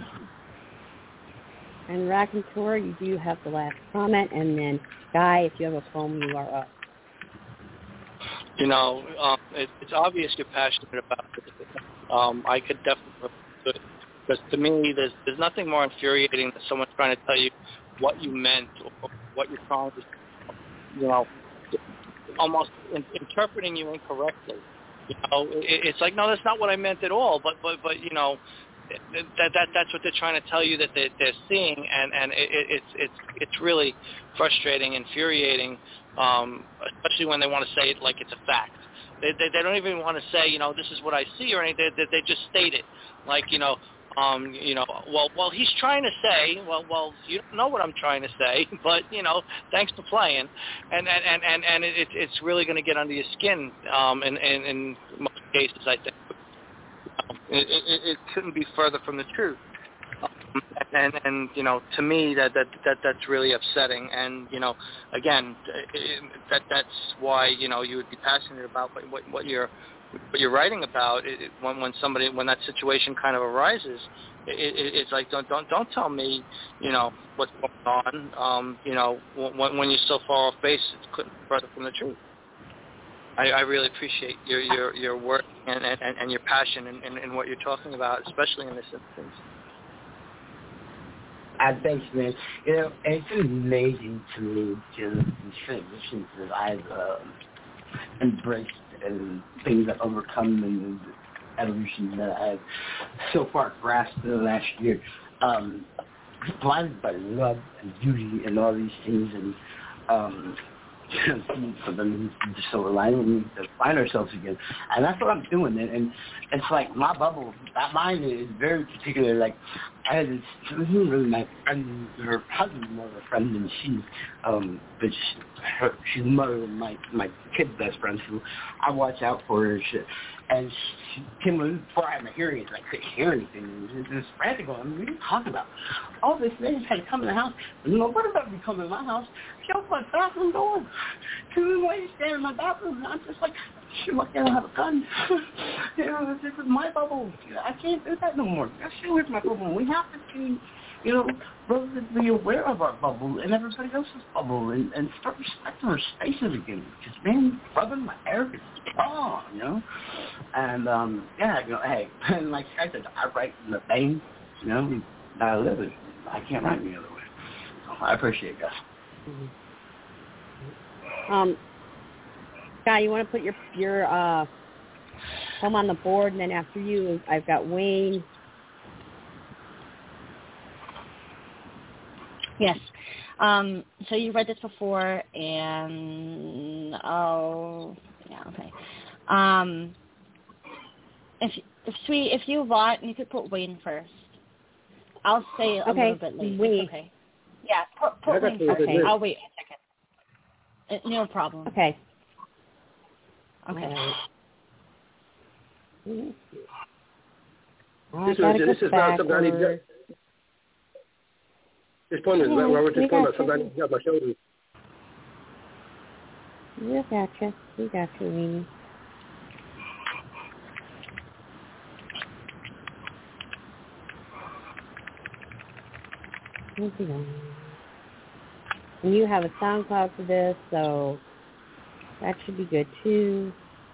And Raconteur, you do have the last comment, and then Sky, if you have a poem, you are up. You know, um, it, it's obvious you're passionate about it. Um, I could definitely, because to me, there's there's nothing more infuriating than someone trying to tell you what you meant or what you're trying to, you know, almost in, interpreting you incorrectly. You know, it, it's like, no, that's not what I meant at all. But but but you know, that that that's what they're trying to tell you that they, they're seeing, and and it, it's it's it's really frustrating, infuriating. Um, especially when they want to say it like it's a fact. They, they they don't even want to say, you know, this is what I see or anything. They, they just state it, like, you know, um, you know, well, well, he's trying to say, well, well, you don't know what I'm trying to say, but you know, thanks for playing, and and and and, and it, it's really going to get under your skin. Um, in, in in most cases, I think it, it, it couldn't be further from the truth. And, and you know, to me, that, that that that's really upsetting. And you know, again, it, that that's why you know you would be passionate about what what you're what you're writing about. It, when when somebody when that situation kind of arises, it, it, it's like don't don't don't tell me you know what's going on. Um, you know, when when you're so far off base, it's couldn't be further from the truth. I, I really appreciate your your your work and and, and your passion in, in, in what you're talking about, especially in this instance. I thanks, man. You know, it's amazing to me, just the transitions that I've uh, embraced and things I've overcome and the evolution that I've so far grasped in the last year. Um, blinded by love and beauty and all these things, and um, for them just so aligning to find ourselves again, and that's what I'm doing. And, and it's like my bubble, that mine is very particular. Like I had this, this isn't really my friend, her husband's more of a friend than she, um, but she, her, she's the mother of my my kid's best friend, who I watch out for her and shit. And she came in before I had my hearing aids, I couldn't hear anything. It was just frantic. I mean, what are you talking about? All this things had to come in the house. You know, what about me coming in my house? She opened my bathroom door. Two ladies standing in my bathroom, and I'm just like, shit, I don't have a gun. You know, this is my bubble. I can't do that no more. That shit with my bubble. We have to be, you know, relatively aware of our bubble and everybody else's bubble, and, and start respecting our spaces again. Because, man, brother, my air is strong, you know? And, um, yeah, you know, hey, and like I said, I write in the vein, you know, I live it. I can't write any other way. So I appreciate it, guys. Um, Guy, you want to put your your uh, poem on the board, and then after you, I've got Wayne. Yes. Um, so you read this before, and oh, yeah, okay. Um, if if sweet, if you want, you could put Wayne first. I'll say a okay. little bit later. Wayne. Okay. Yeah, put, put Wayne first. Okay. I'll wait a second. Uh, no problem. Okay. Okay. Right. This, is, this is not somebody. This point is about Robert. This point about somebody got my shoulders. We gotcha. We got you, Wayne. And you have a SoundCloud for this, so that should be good too.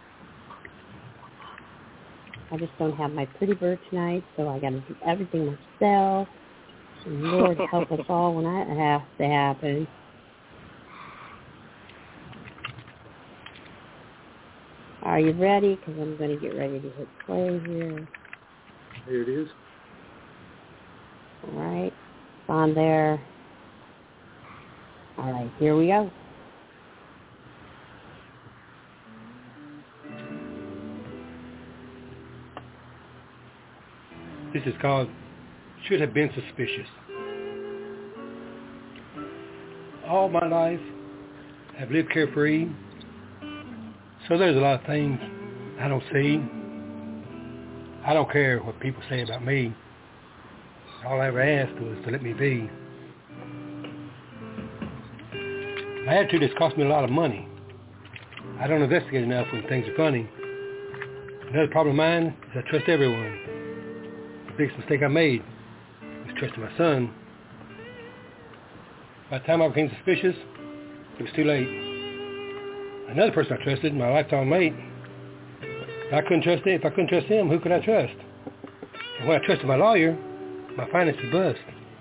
I just don't have my pretty bird tonight, so I got to do everything myself. And Lord help us all when that has to happen. Are you ready? Because I'm going to get ready to hit play here. Here it is. All right. It's on there. All right, here we go. This is called Should Have Been Suspicious. All my life, I've lived carefree, so there's a lot of things I don't see. I don't care what people say about me. All I ever asked was to let me be. My attitude has cost me a lot of money. I don't investigate enough when things are funny. Another problem of mine is I trust everyone. The biggest mistake I made was trusting my son. By the time I became suspicious, it was too late. Another person I trusted, my lifetime mate, if I couldn't trust him, if I couldn't trust him, who could I trust? And when I trusted my lawyer, my finances bust.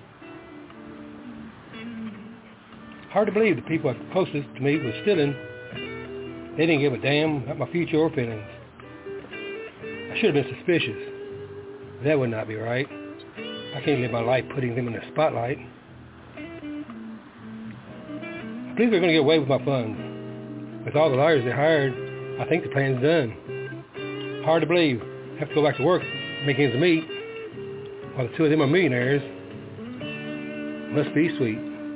Hard to believe the people closest to me were stealing. They didn't give a damn about my future or feelings. I should have been suspicious. But that would not be right. I can't live my life putting them in the spotlight. I believe they're going to get away with my funds. With all the lawyers they hired, I think the plan's done. Hard to believe. I have to go back to work, make ends meet, while the two of them are millionaires. Must be sweet.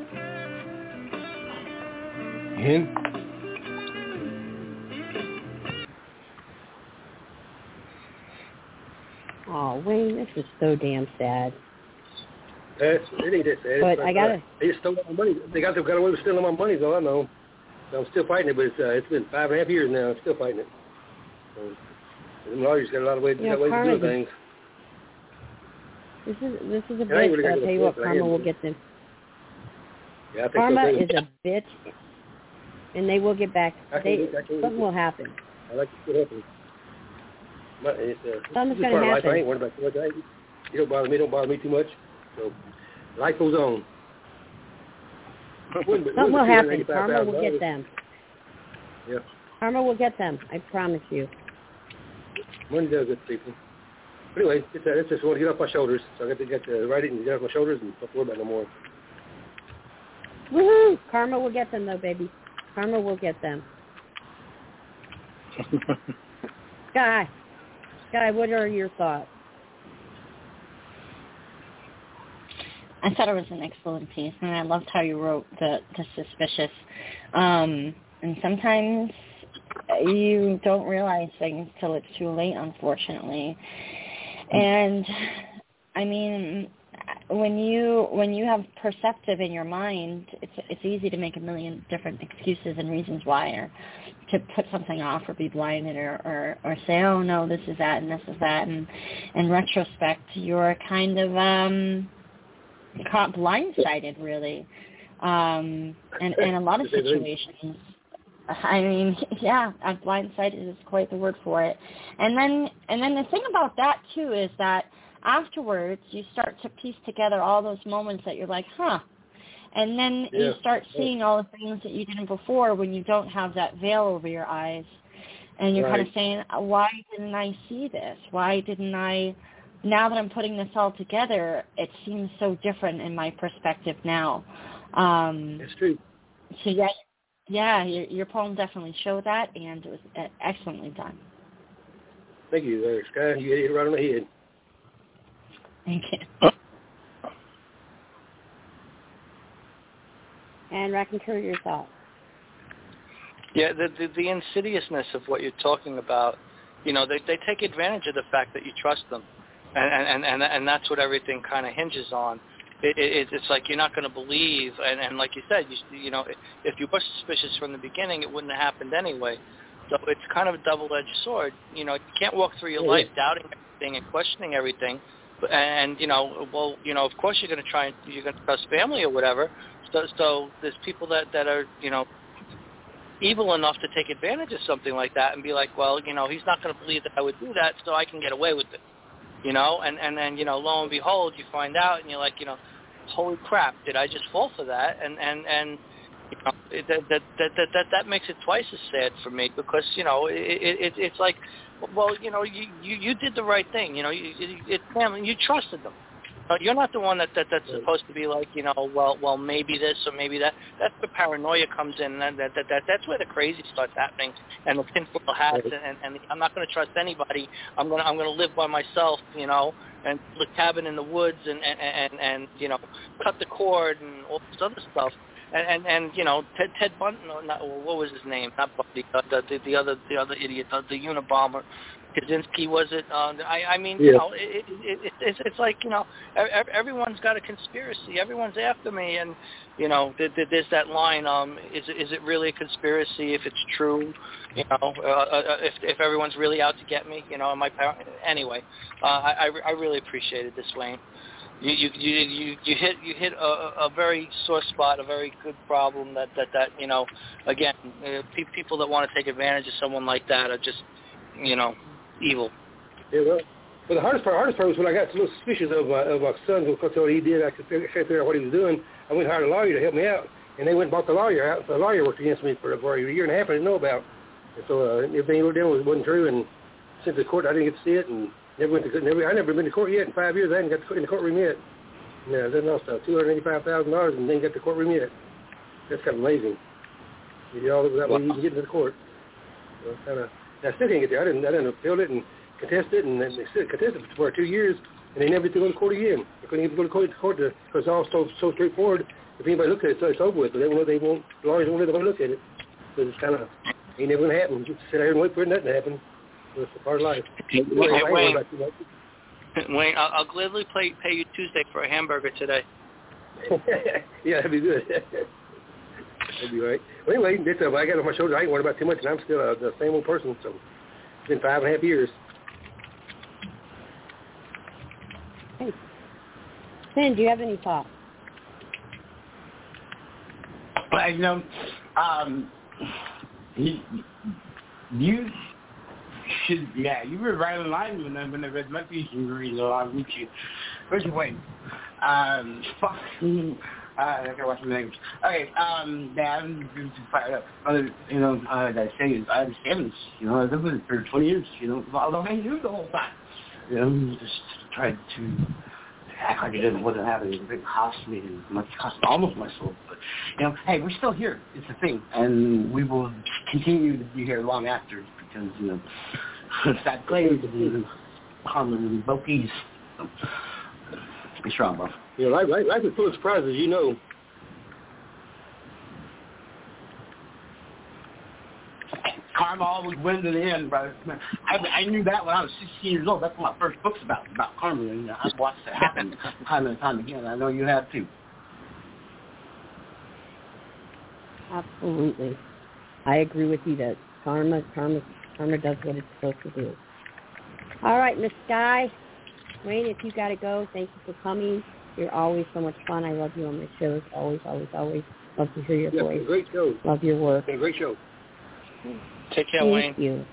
In? Oh, Wayne, this is so damn sad. That's, it ain't that sad. But it's I gotta... They just stole my money. They got, got away with stealing my money, is all I know. So I'm still fighting it, but it's, uh, it's been five and a half years now. I'm still fighting it. So, them lawyers got a lot of ways, you got know, ways to do things. This is this is a I ain't bitch, really but I'll got tell you no what, point, karma I am. will get them. Yeah, I think Karma so is a bitch, and they will get back. I They, can't- I can't- something will happen. I like to see it happen. But it's, uh, Something's it's gonna part of life. happen. I ain't worried about too much. I ain't, you don't bother me. Don't bother me too much. So life goes on. Something will happen. Karma will get them. Yeah. Karma will get them. I promise you. Money does good to people. But anyway, it's, uh, it's just want to get off my shoulders. So I got to get to write it and get off my shoulders and don't worry about it no more. Woohoo! Karma will get them, though, baby. Karma will get them. Guy, Guy, what are your thoughts? I thought it was an excellent piece, and I loved how you wrote the, the suspicious. Um, and sometimes you don't realize things till it's too late, unfortunately. And I mean, when you when you have perceptive in your mind, it's it's easy to make a million different excuses and reasons why, or to put something off, or be blinded, or, or, or say, oh no, this is that and this is that. And in retrospect, you're kind of um, caught blindsided, really, um, and in a lot of situations. I mean, yeah, blindsided is quite the word for it. And then, and then the thing about that too is that afterwards you start to piece together all those moments that you're like, huh. And then yeah. you start seeing all the things that you didn't before when you don't have that veil over your eyes. And you're right. kind of saying, why didn't I see this? Why didn't I, now that I'm putting this all together, it seems so different in my perspective now. Um, It's true. So yeah, yeah, your, your poem definitely showed that, and it was excellently done. Thank you there, Sky. You hit it right on the head. Thank you. And Raconteur, your thoughts. Yeah, the, the the insidiousness of what you're talking about, you know, they they take advantage of the fact that you trust them, and and and and that's what everything kind of hinges on. It, it, it's like you're not going to believe, and, and like you said, you you know, if you were suspicious from the beginning, it wouldn't have happened anyway. So it's kind of a double-edged sword. You know, you can't walk through your yeah. life doubting everything and questioning everything, and you know, well, you know, of course you're going to try and you're going to trust family or whatever. So, so there's people that that are, you know, evil enough to take advantage of something like that and be like, well, you know, he's not going to believe that I would do that, so I can get away with it, you know, and, and then, you know, lo and behold, you find out and you're like, you know, holy crap, did I just fall for that? And, and, and you know, it, that, that, that, that, that, that makes it twice as sad for me because, you know, it, it, it's like, well, you know, you, you, you did the right thing, you know, you, it, it, you trusted them. Uh, you're not the one that, that that's supposed to be like, you know, well, well, maybe this or maybe that. That's where paranoia comes in, and that, that, that that's where the crazy starts happening, and the tinfoil hats, and, and, and I'm not going to trust anybody. I'm going to I'm going to live by myself, you know, and build a cabin in the woods, and and, and and you know, cut the cord and all this other stuff. And, and and you know, Ted Ted Bundy, no, not, what was his name? Not Bundy, uh, the, the the other the other idiot, the, the Unabomber. Kaczynski, was it? Uh, I, I mean, yeah. you know, it, it, it, it's, it's like, you know, everyone's got a conspiracy. Everyone's after me, and you know, there's that line. Um, is is it really a conspiracy if it's true? You know, uh, if if everyone's really out to get me, you know, my parents. Anyway, uh, I I really appreciated this, Wayne. You you you you, you hit you hit a, a very sore spot, a very good problem. That that that you know, again, uh, pe- people that want to take advantage of someone like that are just, you know, evil. Yeah, well, but the hardest part, hardest part was when I got a little suspicious of my, of my son because of what he did. I could figure out what he was doing. I went and hired a lawyer to help me out, and they went and bought the lawyer out. So the lawyer worked against me for, for a year and a half. I didn't know about, and so uh, everything he wrote down was, wasn't true. And sent to the court. I didn't get to see it, and never went to never. I never been to court yet in five years. I hadn't got to, in the courtroom yet. Yeah, that lost uh, two hundred eighty-five thousand dollars and didn't get to the courtroom yet. That's kind of amazing. You did all that way you can get into the court. So kind of. I still can't get there. I didn't. I didn't appeal it and contest it, and they still contested it for two years, and they never did go to court again. They couldn't even go to court because it's all so so straightforward. If anybody looks at it, so it's over with. But they won't. They won't. The lawyers won't let them look at it. So it's kind of ain't never gonna happen. Just sit there and wait for nothing to happen. So it's a part of life. Hey, Wayne, Wayne, I'll, I'll gladly pay pay you Tuesday for a hamburger today. Yeah, that'd be good. That'd be right. Well, anyway, that's, uh, I got it on my shoulders. I ain't worried about too much, and I'm still uh, the same old person. So it's been five and a half years. Hey, Finn, do you have any thoughts? Well, you know, um, you, you should, yeah, you were right in line when I, when I read my piece. You were reading along with you. Where's your way? Um, fuck. Uh, I gotta watch my names. Okay, um, yeah, I'm just fired up. Other, you know, uh, that I say is I understand this. You know, I lived with it for twenty years. You know, although I knew the whole time. You know, just tried to act like it didn't wasn't happening. It didn't cost me much, cost almost my soul. But you know, hey, we're still here. It's a thing, and we will continue to be here long after because you know, that claims to be common bokies. So, be strong, bro. You know, life, life, life is full of surprises, you know. Karma always wins in the end, brother. I, I knew that when I was sixteen years old. That's what my first book's about, about karma. And I've watched it happen time and time again. I know you have, too. Absolutely. I agree with you that karma, karma, karma does what it's supposed to do. All right, Miss Sky. Wayne, if you got to go, thank you for coming. You're always so much fun. I love you on my shows. Always, always, always. Love to hear your yeah, voice. Great show. Love your work. Yeah, great show. Take care, Thank Wayne. Thank you.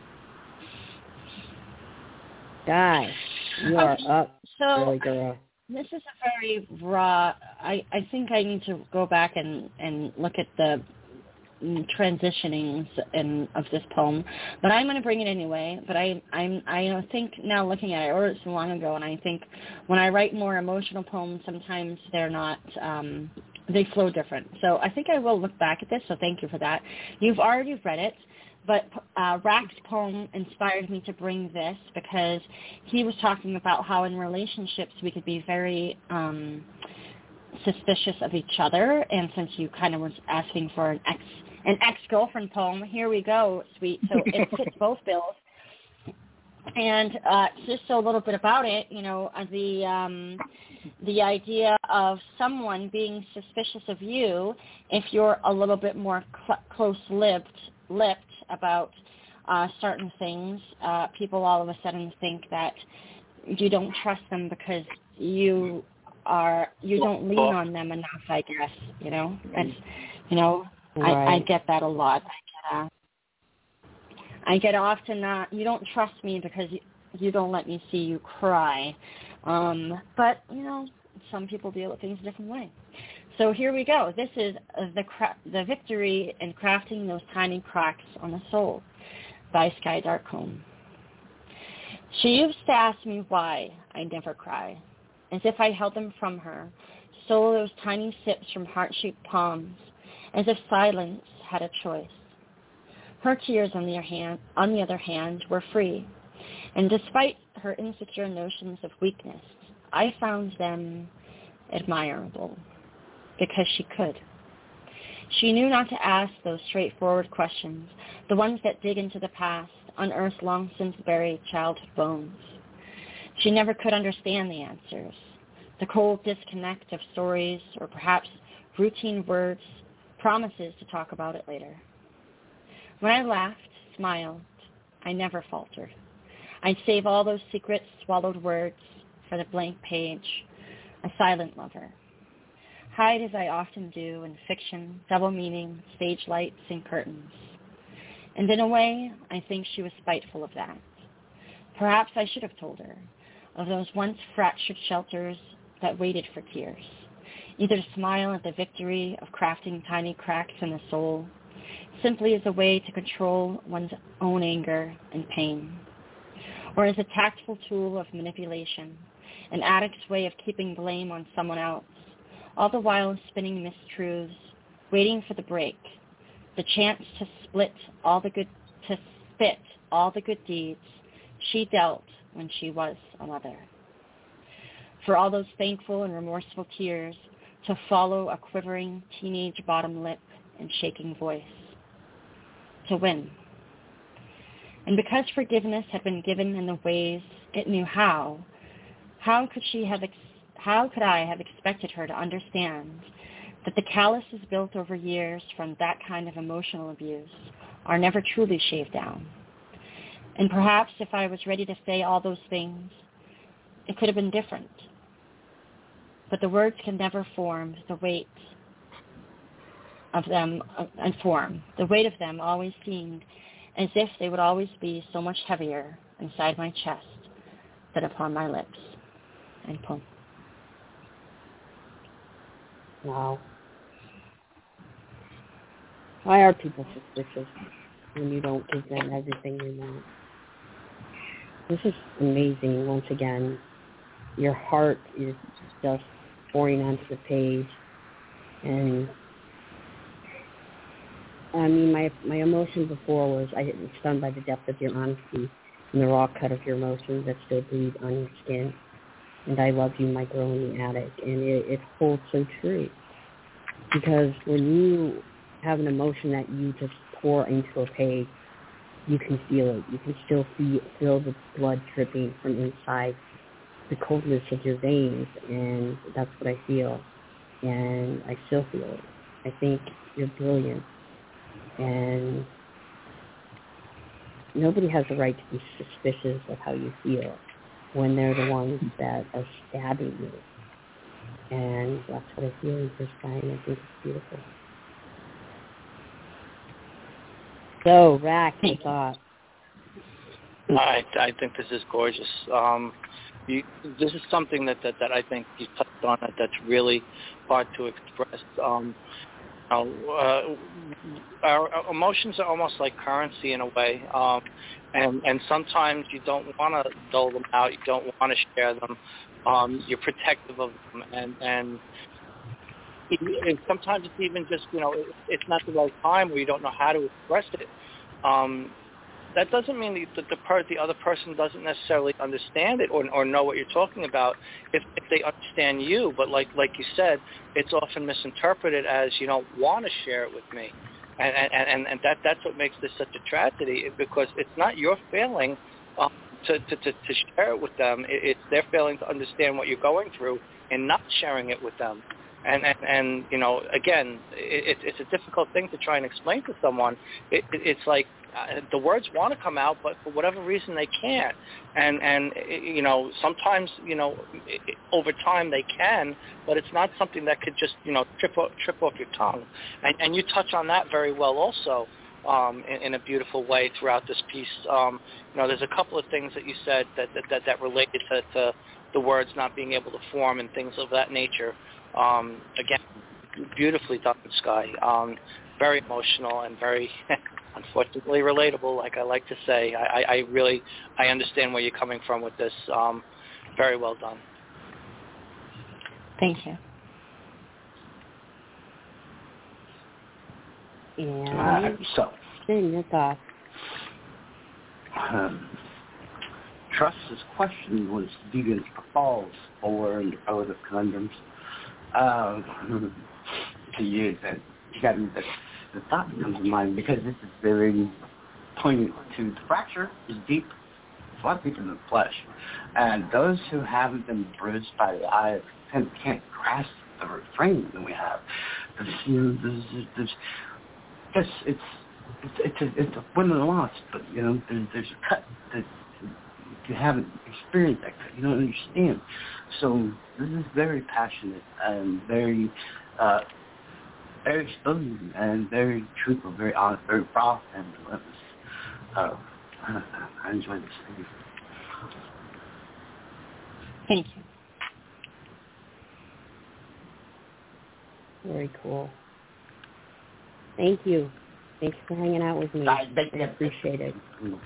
Guy, you are okay. up, so, early girl. This is a very raw. I, I think I need to go back and, and look at the transitionings in of this poem, but I'm going to bring it anyway. But I I'm I think now looking at it, I wrote it so long ago, and I think when I write more emotional poems, sometimes they're not um, they flow different. So I think I will look back at this. So thank you for that. You've already read it, but uh, Rack's poem inspired me to bring this because he was talking about how in relationships we could be very um, suspicious of each other, and since you kind of was asking for an ex an ex-girlfriend poem, here we go, sweet. So it fits both bills. And uh, just a little bit about it, you know, the um, the idea of someone being suspicious of you if you're a little bit more cl- close-lipped lipped about uh, certain things. Uh, people all of a sudden think that you don't trust them because you are you don't lean on them enough, I guess. You know, that's you know. Right. I, I get that a lot. I get, uh, I get often, uh, you don't trust me because you, you don't let me see you cry. Um, but, you know, some people deal with things a different way. So here we go. This is uh, the cra- the victory in crafting those tiny cracks on the soul by Sky Darkcomb. She used to ask me why I never cry. as if I held them from her, stole those tiny sips from heart-shaped palms, as if silence had a choice. Her tears, on the other hand, on the other hand, were free, and despite her insecure notions of weakness, I found them admirable, because she could. She knew not to ask those straightforward questions, the ones that dig into the past, unearth long since buried childhood bones. She never could understand the answers, the cold disconnect of stories, or perhaps routine words, promises to talk about it later. When I laughed, smiled, I never faltered. I'd save all those secret, swallowed words for the blank page, a silent lover. Hide as I often do in fiction, double meaning, stage lights, and curtains. And in a way, I think she was spiteful of that. Perhaps I should have told her of those once fractured shelters that waited for tears, either to smile at the victory of crafting tiny cracks in the soul, simply as a way to control one's own anger and pain, or as a tactful tool of manipulation, an addict's way of keeping blame on someone else, all the while spinning mistruths, waiting for the break, the chance to split all the good, to spit all the good deeds she dealt when she was a mother. For all those thankful and remorseful tears to follow a quivering teenage bottom lip and shaking voice. To win. And because forgiveness had been given in the ways it knew how, how could she have, ex- how could I have expected her to understand that the calluses built over years from that kind of emotional abuse are never truly shaved down? And perhaps if I was ready to say all those things, it could have been different. But the words can never form the weight of them uh, and form. The weight of them always seemed as if they would always be so much heavier inside my chest than upon my lips. And poem. Wow. Why are people suspicious when you don't give them everything they want? This is amazing. Once again, your heart is just pouring onto the page, and I mean, my my emotion before was I was stunned by the depth of your honesty and the raw cut of your emotions that still bleed on your skin. And I love you, my girl in the attic, and it, it holds so true. Because when you have an emotion that you just pour into a page, you can feel it. You can still feel, feel the blood dripping from inside the coldness of your veins, and that's what I feel. And I still feel it. I think you're brilliant. And nobody has a right to be suspicious of how you feel when they're the ones that are stabbing you. And that's what I feel in First Time. I think it's beautiful. So, Rack, your thoughts? I I think this is gorgeous. Um, you, this is something that, that, that I think you touched on that that's really hard to express. Um, Uh, our, our emotions are almost like currency in a way, um, and and sometimes you don't want to dole them out, you don't want to share them, um, you're protective of them, and and, and sometimes it's even just, you know, it, it's not the right time where you don't know how to express it. Um, that doesn't mean that the, per, the other person doesn't necessarily understand it or, or know what you're talking about if, if they understand you. But like like you said, it's often misinterpreted as you don't want to share it with me. And, and, and, and that that's what makes this such a tragedy, because it's not your failing um, to, to, to, to share it with them. It, it's their failing to understand what you're going through and not sharing it with them. And, and, and you know, again, it, it's a difficult thing to try and explain to someone. It, it, it's like uh, the words want to come out, but for whatever reason they can't. And, and you know, sometimes, you know, it, over time they can, but it's not something that could just, you know, trip, trip off your tongue. And, and you touch on that very well also um, in, in a beautiful way throughout this piece. Um, you know, there's a couple of things that you said that, that, that, that related to, to the words not being able to form and things of that nature. Um, again, beautifully done, Sky. Um, very emotional and very, unfortunately, relatable, like I like to say. I, I really, I understand where you're coming from with this. Um, very well done. Thank you. And Uh, so, then your thoughts. Um, Trust's question was, do you falls for and out of condoms? Um, to use that, you got the, the thought that comes to mind because this is very poignant to the fracture is deep. It's a lot deeper than the flesh, and those who haven't been bruised by the eye can't, can't grasp the refrain that we have. There's, you know, there's, there's, there's, it's It's it's a, it's a win and a loss, but you know there's there's a cut that you haven't experienced that cut, you don't understand. So this is very passionate and very uh, very exposing and very truthful, very honest, very raw and relentless. Uh, I, I enjoy this thing. Thank you. Very cool. Thank you. Thanks for hanging out with me. I appreciate it.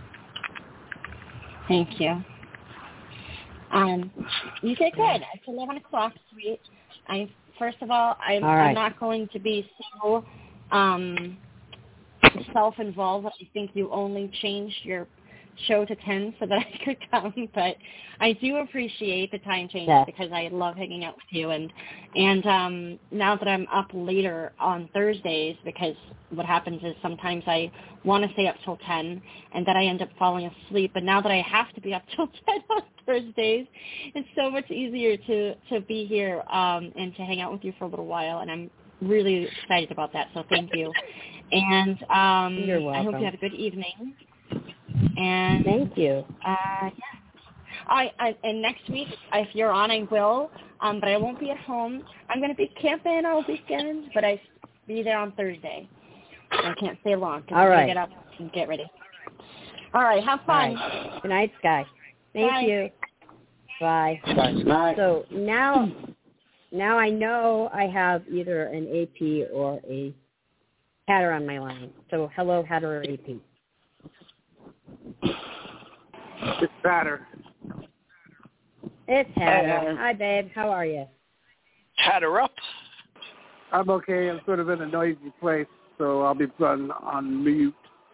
Thank you. Um, you did good. It's eleven o'clock, sweet. I first of all, I'm, all right. I'm not going to be so um, self-involved. I think you only changed your show to ten so that I could come, but I do appreciate the time change yeah. because I love hanging out with you. And and um, now that I'm up later on Thursdays, because what happens is sometimes I want to stay up till ten, and then I end up falling asleep. But now that I have to be up till ten on Thursdays, it's so much easier to, to be here um, and to hang out with you for a little while, and I'm really excited about that, so thank you. And um, You're welcome. I hope you have a good evening. And thank you. Uh, yeah. I, I and next week, if you're on, I will. Um, but I won't be at home. I'm going to be camping all weekend, but I be there on Thursday. I can't stay long because I'm right. going to get up and get ready. All right. Have fun. Right. Good night, Sky. Thank Bye. you. Bye. Bye. So now, now I know I have either an A P or a Hatter on my line. So hello, Hatter or A P. It's Hatter. It's Hatter. Hey, Hi, babe. How are you? Hatter up. I'm okay. I'm sort of in a noisy place, so I'll be putting on mute.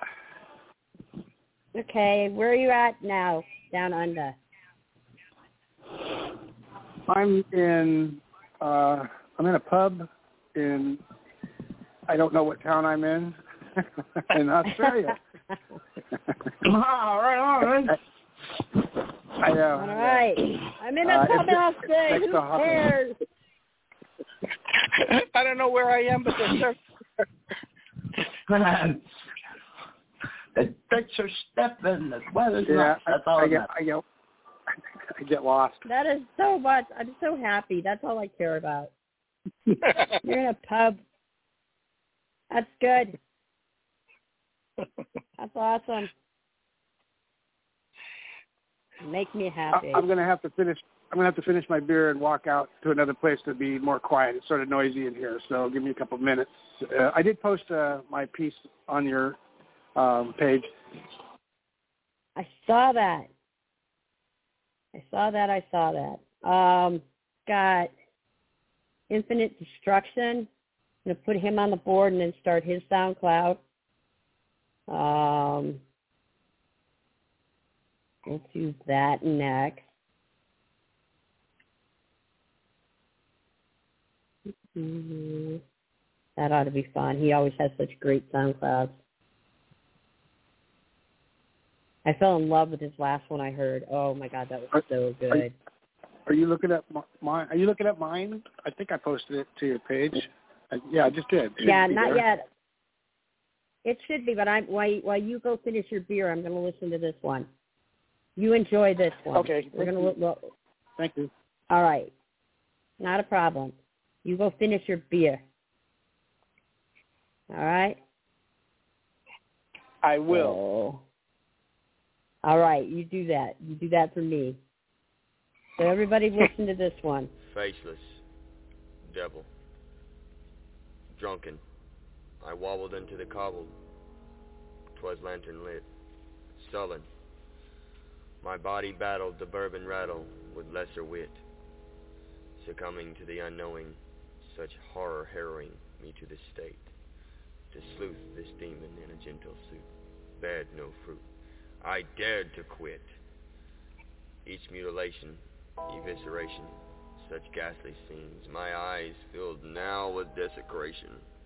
Okay. Where are you at now? Down under. I'm in. Uh, I'm in a pub in. I don't know what town I'm in. in Australia. All right, all right. I know. All right. I'm in a uh, pub in Australia. Who cares? I don't know where I am, but there's the tricks are stepping, the weather's yeah, not. That's all I, I that get, I get, I get lost. That is so much. I'm so happy. That's all I care about. You're in a pub. That's good. That's awesome. Make me happy. I, I'm gonna have to finish. I'm gonna have to finish my beer and walk out to another place to be more quiet. It's sort of noisy in here, so give me a couple of minutes. Uh, I did post uh, my piece on your um, page. I saw that. I saw that. I saw that. Um, got Infinite Destruction. I'm gonna put him on the board and then start his SoundCloud. Um, we'll do that next. Mm-hmm. That ought to be fun. He always has such great SoundClouds. I fell in love with his last one I heard. Oh my God, that was are, so good. Are you, are you looking at mine? Are you looking at mine? I think I posted it to your page. I, yeah, I just did. Should yeah, be not there. yet. It should be, but I'm while while you go finish your beer, I'm going to listen to this one. You enjoy this one. Okay. We're going to look. look. Thank you. All right, not a problem. You go finish your beer. All right. I will. So, all right, you do that. You do that for me. So everybody listen to this one. Faceless, devil, drunken, I wobbled into the cobble. 'Twas lantern lit, sullen. My body battled the bourbon rattle with lesser wit. succumbing to the unknowing, such horror harrowing me to the state. To sleuth this demon in a gentle suit, bared no fruit. I dared to quit. Each mutilation, evisceration, such ghastly scenes, my eyes filled now with desecration.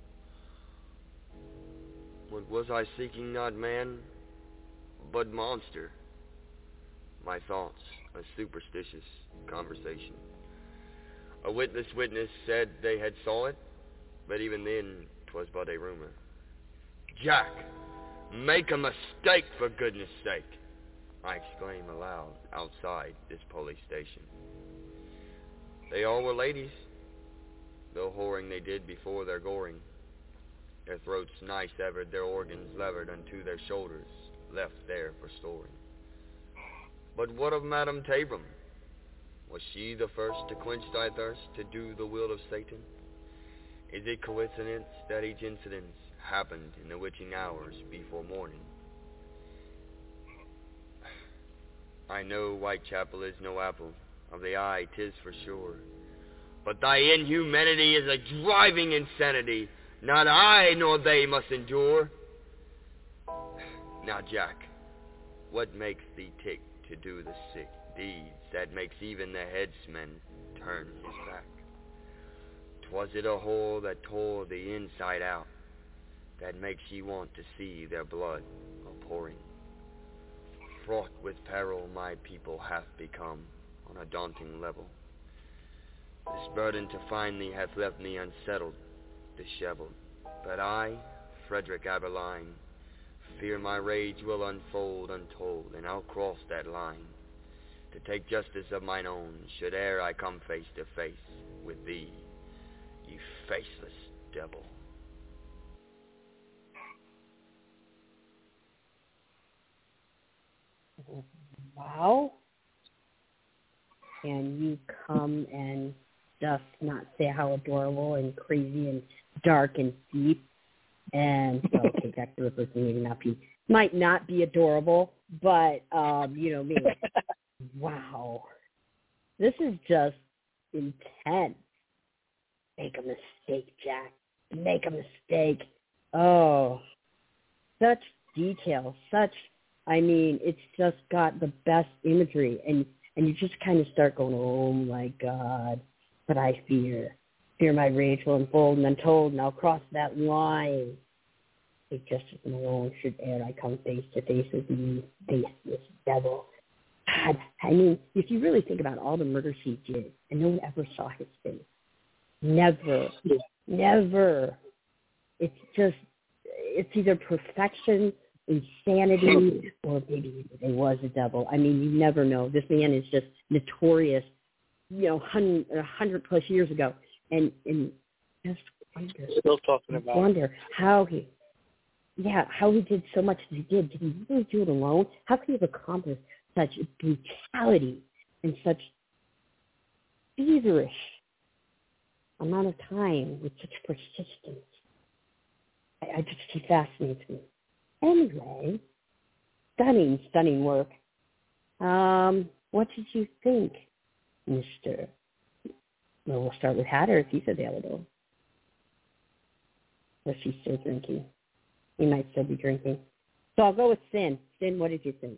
What was I seeking? Not man, but monster. My thoughts, a superstitious conversation. A witless witness said they had saw it, but even then 'twas but a rumor. Jack, make a mistake for goodness sake, I exclaim aloud outside this police station. They all were ladies, though whoring they did before their goring. Their throats nigh severed, their organs levered unto their shoulders, left there for storing. But what of Madame Tabram? Was she the first to quench thy thirst, to do the will of Satan? Is it coincidence that each incident happened in the witching hours before morning? I know Whitechapel is no apple of the eye, 'tis for sure. But thy inhumanity is a driving insanity, not I nor they must endure. Now, Jack, what makes thee tick to do the sick deeds that makes even the headsman turn his back? 'Twas it a whore that tore the inside out, that makes ye want to see their blood a-pouring. Fraught with peril my people hath become on a daunting level. This burden to find thee hath left me unsettled, disheveled. But I, Frederick Aberline, fear my rage will unfold untold, and I'll cross that line to take justice of mine own, should e'er I come face to face with thee, you faceless devil. Wow. Can you come and just not say how adorable and crazy and dark and deep and well, okay, Jack the Ripper maybe not be might not be adorable, but um, you know me. Wow. This is just intense. Make a mistake, Jack. Make a mistake. Oh, such detail, such, I mean, it's just got the best imagery, and, and you just kind of start going, oh, my God, but I fear. Fear my rage will unfold and untold, and I'll cross that line. If justice my own should e'er I come face to face with you, faceless devil. God, I mean, if you really think about all the murders he did, and no one ever saw his face. Never. Never. It's just, it's either perfection, insanity, or maybe he was a devil. I mean, you never know. This man is just notorious, you know, hundred, a hundred plus years ago. And, and just wonder, still talking about wonder how he, yeah, how he did so much as he did. Did he really do it alone? How could he have accomplished such brutality and such feverish amount of time with such persistence? I, I just, he fascinates me. Anyway, stunning, stunning work. Um, what did you think, Mister Well, we'll start with Hatter if he's available. Or she's still drinking. He might still be drinking. So I'll go with Sin. Sin, what did you think?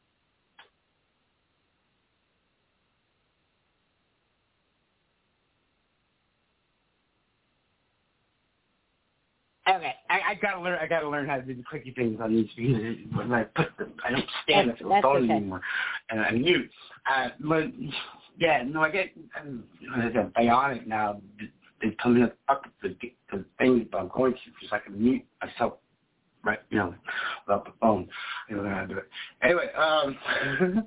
Okay, I, I gotta learn. I gotta learn how to do the clicky things on these because when I put the, I don't stand up to the phone okay. anymore, and I mute. Uh, but yeah, no, I get. I'm, I'm bionic now. They tell me to fuck the the things I'm going to because I can mute myself, right? You know, without the phone. I don't know how to do it. Anyway, um,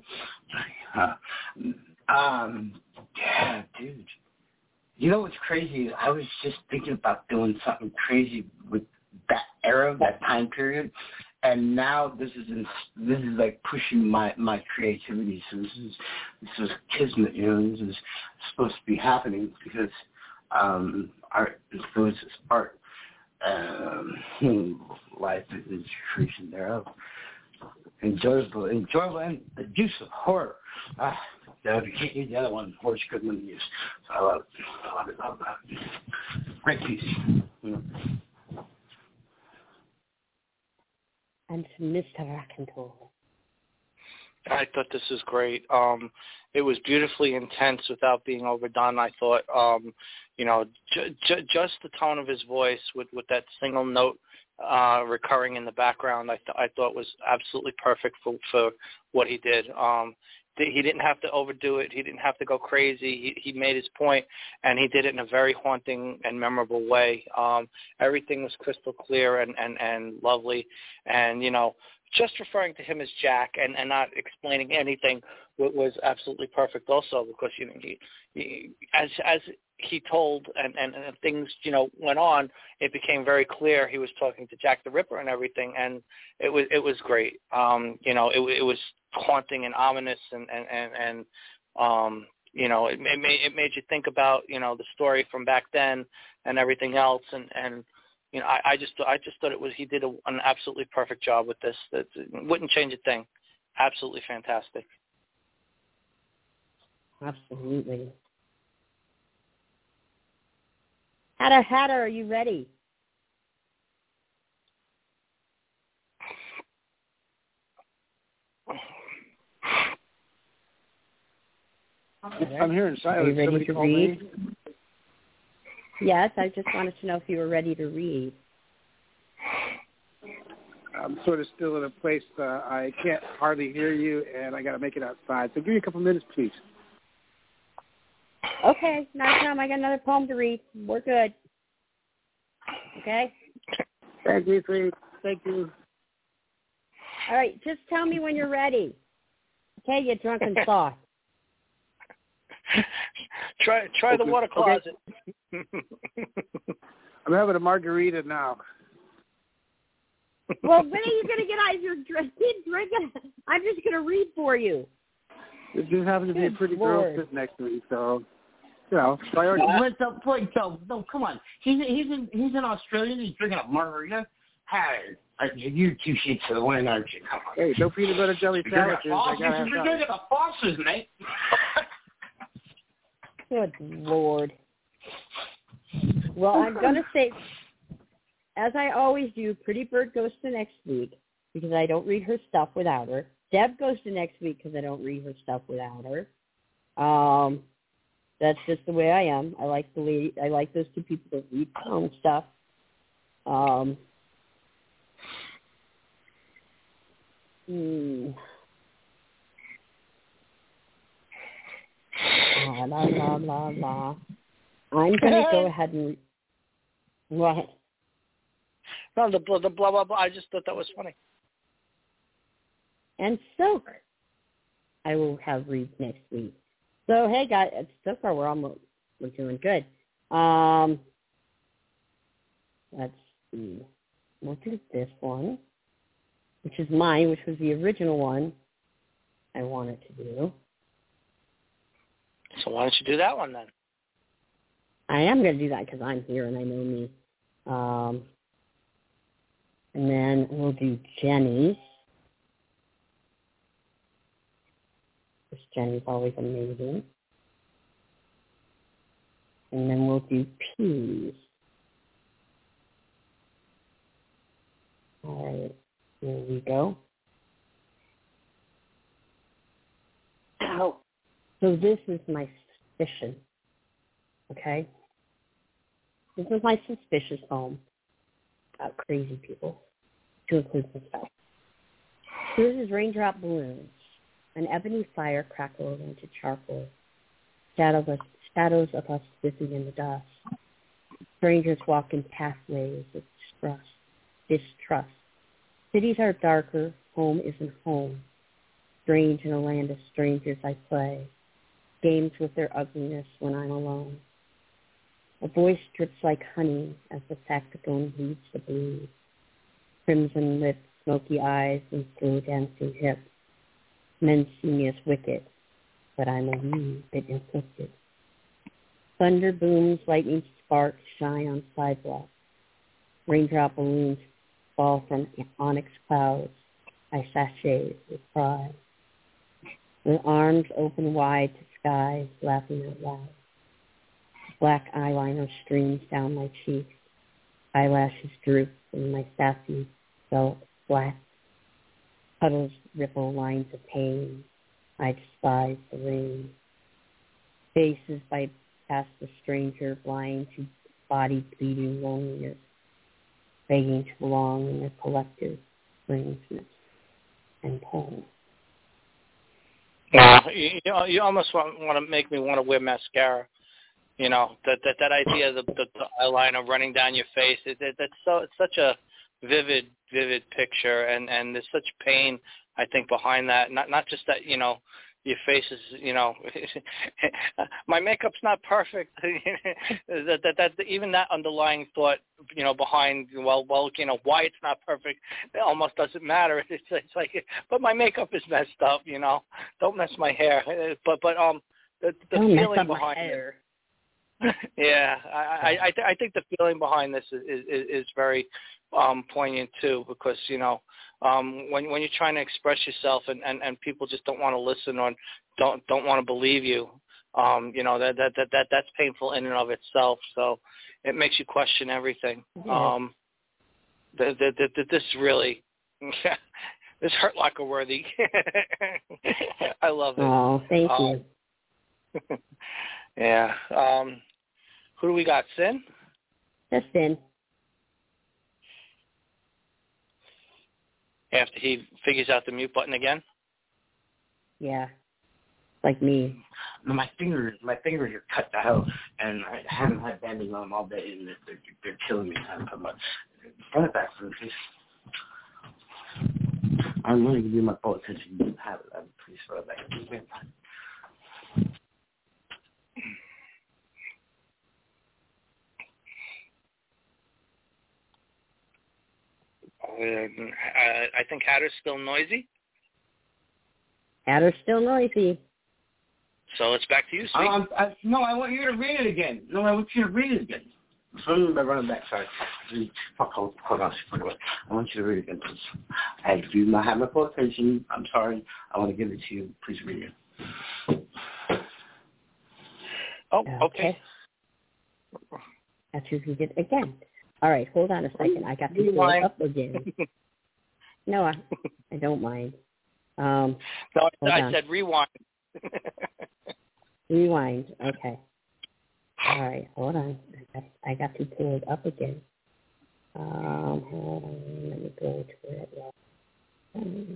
uh, um, yeah, dude. You know what's crazy is I was just thinking about doing something crazy with that era, that time period, and now this is in, this is like pushing my, my creativity. So this is this is kismet, you know. This is supposed to be happening because um, art influences art, um, life is creation thereof. Enjoyable, enjoyable, and the juice of horror. Ah, The, the other one, Horse Goodman used. So I love it. I love it. I love that. Great piece. Yeah. And Mister Raconteur. I thought this was great. Um, it was beautifully intense without being overdone. I thought, um, you know, j- j- just the tone of his voice with, with that single note uh, recurring in the background, I, th- I thought was absolutely perfect for, for what he did. Um, th- he didn't have to overdo it. He didn't have to go crazy. He, he made his point, and he did it in a very haunting and memorable way. Um, everything was crystal clear and, and, and lovely, and, you know, just referring to him as Jack and, and not explaining anything was absolutely perfect also, because, you know, he, he, as as he told and, and, and things, you know, went on, it became very clear he was talking to Jack the Ripper and everything, and it was it was great. Um, you know, it, it was haunting and ominous, and, and, and, and um, you know, it, it, made, it made you think about, you know, the story from back then and everything else, and, and You know, I, I just, I just thought it was. He did a, an absolutely perfect job with this. That wouldn't change a thing. Absolutely fantastic. Absolutely. Hatter, Hatter, are you ready? I'm hearing silence. Are you ready Somebody to call read? me? Yes, I just wanted to know if you were ready to read. I'm sort of still in a place uh, I can't hardly hear you, and I got to make it outside. So give me a couple minutes, please. Okay, not time. I got another poem to read. We're good. Okay? Thank you, please. Thank you. All right, just tell me when you're ready. Okay, you drunken soft. try try the water closet. I'm having a margarita now. Well, when are you going to get out of your drink? Drink it. I'm just going to read for you. It just happens to be a Good pretty Lord. girl sitting next to me, so you know. Priority. What's up, point? So, no, come on. He's he's in he's in Australia. He's drinking a margarita. Hey, you're two sheets to the wind, aren't you? Come on. Hey, no peanut butter jelly sandwiches. I gotta have You're drinking a Foster's, mate. Good Lord. Well, I'm going to say, as I always do, Pretty Bird goes to next week because I don't read her stuff without her. Deb goes to next week because I don't read her stuff without her. Um, that's just the way I am. I like the lady, I like those two people that read their own stuff. Um, hmm. La, la, la, la, la. I'm going to go ahead and what? No, the the blah blah blah. I just thought that was funny. And Silk, I will have read next week. So hey guys, so far we're almost we're doing good. Um, let's see. We'll do this one, which is mine, which was the original one I wanted to do. So why don't you do that one then? I am going to do that because I'm here and I know me. Um, and then we'll do Jenny's. Because Jenny's always amazing. And then we'll do P's. All right, here we go. Ow. So this is my suspicion, okay? This is my suspicious poem about crazy people, to include myself. So this is Raindrop Balloons. An ebony fire crackled into charcoal. Shadows of, shadows of us slipping in the dust. Strangers walk in pathways of distrust. distrust. Cities are darker. Home isn't home. Strange in a land of strangers I play. Games with their ugliness when I'm alone. A voice drips like honey as the saxophone leads the blues. Crimson lips, smoky eyes, and slow dancing hips. Men see me as wicked, but I'm a wee bit inflicted. Thunder booms, lightning sparks shine on sidewalks. Raindrop balloons fall from onyx clouds. I sashay with pride. with arms open wide to skies, laughing out loud. Black eyeliner streams down my cheeks. Eyelashes droop and my sassy felt flat. Puddles ripple lines of pain. I despise the rain. Faces bypass the stranger, blind to body bleeding loneliness, begging to belong in their collective strangeness and pain. Uh, you, you almost want, want to make me want to wear mascara. You know, that that, that idea of the, the, the eyeliner running down your face, it, it, that's so, it's such a vivid, vivid picture, and, and there's such pain, I think, behind that. Not not just that, you know, your face is, you know, my makeup's not perfect. that, that that even that underlying thought, you know, behind, well, well, you know, why it's not perfect, it almost doesn't matter. It's, it's like, but my makeup is messed up, you know. Don't mess my hair. But but um, the the Don't feeling mess up behind my hair. it. Yeah, I I, th- I think the feeling behind this is is, is very um, poignant too, because you know um, when when you're trying to express yourself and, and, and people just don't want to listen or don't don't want to believe you, um, you know that, that that that that's painful in and of itself. So it makes you question everything. Yeah. Um, the, the, the, the, this really, this Hurt Locker worthy. I love it. Oh, thank um, you. Yeah. Um, who do we got? Sin? That's Sin. After he figures out the mute button again? Yeah. Like me. No, my fingers, my fingers are cut to hell, and I haven't had bandage on them all day, and they're, they're, they're killing me. I'm talking about run it back for me, please. I'm going to give you my full attention. You have it. I'm pretty sure of that. Uh, I think Hatter's still noisy. Hatter's still noisy. So it's back to you, Sweet. Um, I, no, I want you to read it again. No, I want you to read it again. From the running back, sorry. Fuck, hold, hold on. I want you to read it again, please. I do not have my full attention. I'm sorry. I want to give it to you. Please read it. Oh, okay. That's you can get again. All right, hold on a second. I got to pull it up again. No, I, I don't mind. Um, no, I on. said rewind. Rewind. Okay. All right, hold on. I got, I got to pull it up again. Um, hold on. Let me go to it. Um,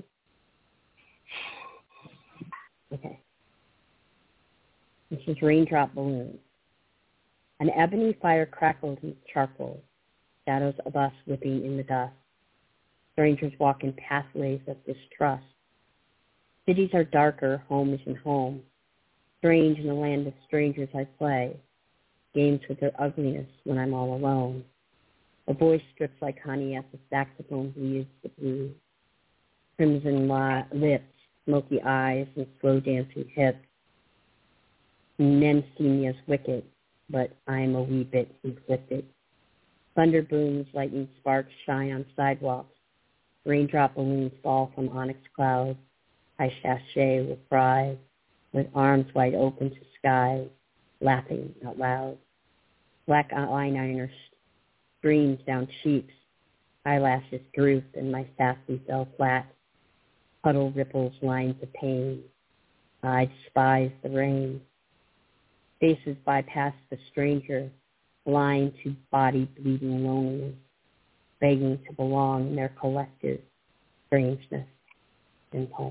okay. This is Raindrop Balloons. An ebony fire crackled in charcoal. Shadows of us whipping in the dust. Strangers walk in pathways of distrust. Cities are darker, home isn't home. Strange in the land of strangers I play. Games with their ugliness when I'm all alone. A voice strips like honey as the saxophone bleeds the blues. Crimson li- lips, smoky eyes, and slow dancing hips. Men see me as wicked, but I'm a wee bit inflicted. Thunder booms, lightning sparks shine on sidewalks. Raindrop balloons fall from onyx clouds. I sashay with pride, with arms wide open to skies, laughing out loud. Black eyeliner streams down cheeks. Eyelashes droop and my sassy fell flat. Puddle ripples lines of pain. I despise the rain. Faces bypass the stranger, blind to body bleeding loneliness, begging to belong in their collective strangeness and home.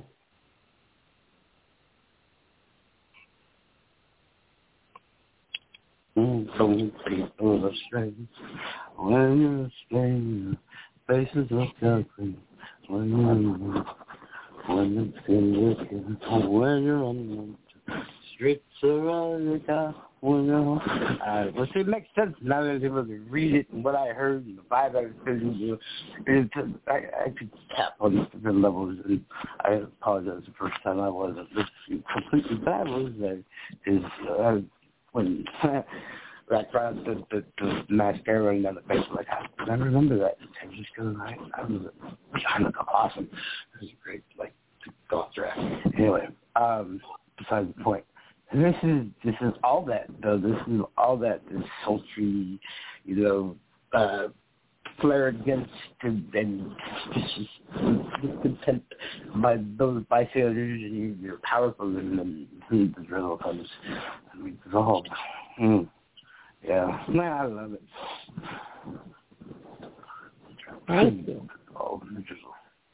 Don't think of a strange when you're a stranger. Faces look ugly when you're when the fingers get when you're on the streets around the top when you're home. Uh, well, see, it makes sense now that I was able to read it and what I heard and the vibe I was feeling. You know, it, I, I could tap on different levels, and I apologize the first time I wasn't completely bad. Was that is. Uh, When that crowd, the, the, the mascara running down the face, like, I, I remember that. I was just going, I, I was, I look awesome. It was great, like, to go off track. Anyway, um, besides the point. This is this is all that though. This is all that this sultry, you know, uh, flare against and discontent by those bystanders. You're powerful, and then the drizzle comes and we dissolve. Mm. Yeah, man, I love it. Thank you. Oh, the drizzle.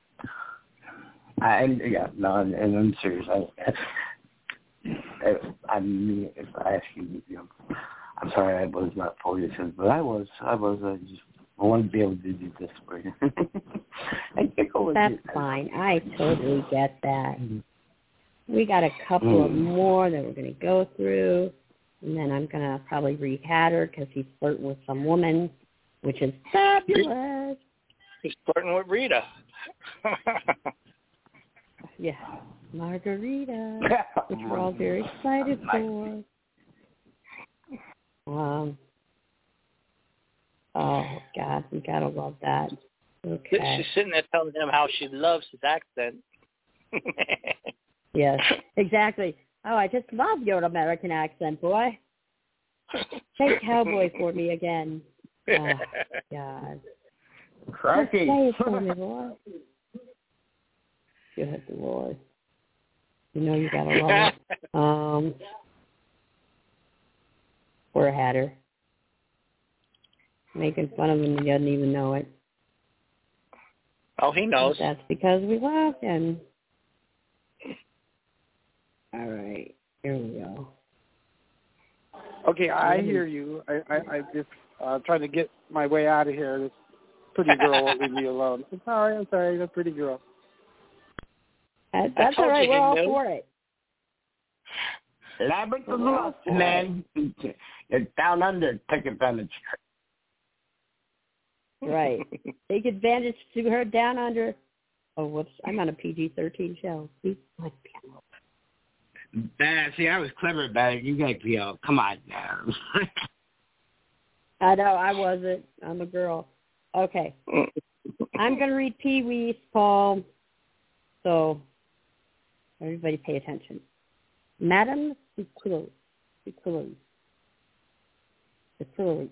I, yeah, no, and, and I'm serious. I, I, I mean, if I ask you, you know, I'm sorry I was not fully attentive, but I was. I was. I just I wanted to be able to do this for you. I can't go with That's it. fine. I totally get that. We got a couple mm. of more that we're going to go through, and then I'm going to probably read Hatter because he's flirting with some woman, which is fabulous. He's flirting with Rita. Yeah, Margarita, which we're all very excited for. Um. Oh God, we gotta love that. Okay. She's sitting there telling him how she loves his accent. Yes, exactly. Oh, I just love your American accent, boy. Say cowboy for me again. Oh God. Cracky. Just say it for me, boy. Good Lord. You know you gotta love it. Um, poor Hatter. Making fun of him, he doesn't even know it. Oh, he knows. But that's because we love him. All right, here we go. Okay, I hear you. I, I, I just uh, trying to get my way out of here. This pretty girl won't leave me alone. I'm sorry, I'm sorry, that pretty girl. That, that's all right. We're all knew. for it. Labyrinth of Lust, man. You're down under. Take advantage. Right. Take advantage to her down under. Oh, whoops. I'm on a P G thirteen show. See? Like, Uh, see, I was clever about it. You got to be all, come on now. I know, I wasn't. I'm a girl. Okay. I'm going to read Pee-wee's poem. So, everybody pay attention. Madame Sequilly. Sequilly. Sequilly.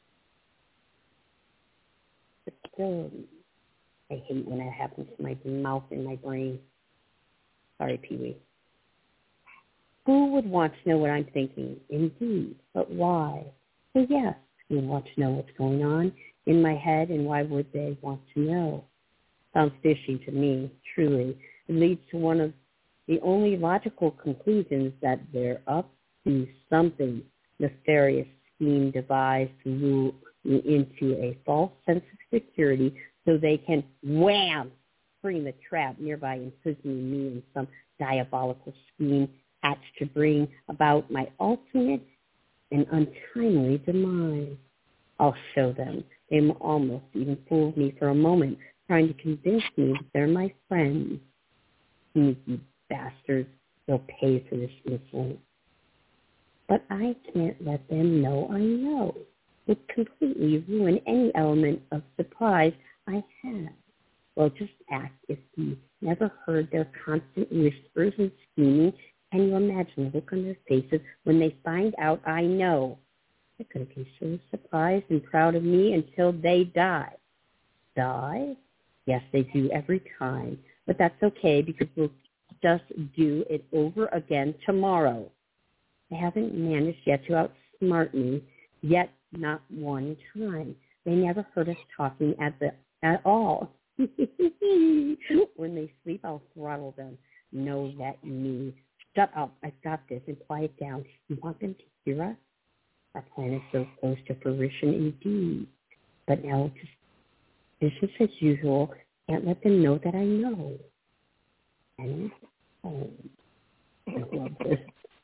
Sequilly. I hate when that happens to my mouth and my brain. Sorry, Pee-wee. Who would want to know what I'm thinking? Indeed. But why? Well, yes, who would want to know what's going on in my head, and why would they want to know? Sounds fishy to me, truly. It leads to one of the only logical conclusions that they're up to something nefarious scheme devised to lure me into a false sense of security so they can, wham, spring the trap nearby, imprisoning me in some diabolical scheme hatched to bring about my ultimate and untimely demise. I'll show them. They almost even fooled me for a moment, trying to convince me that they're my friends. Sneaky bastards. They'll pay for this insolence. But I can't let them know I know. It would completely ruin any element of surprise I have. Well, just act if you never heard their constant whispers and scheming. Can you imagine the look on their faces when they find out I know? They're going to be so surprised and proud of me until they die. Die? Yes, they do every time. But that's okay because we'll just do it over again tomorrow. They haven't managed yet to outsmart me, yet not one time. They never heard us talking at the at all. When they sleep, I'll throttle them. Know that me. Shut up. I've got this, and quiet down. You want them to hear us? Our plan is so close to fruition indeed. But now just business as usual. Can't let them know that I know. And oh, I love this.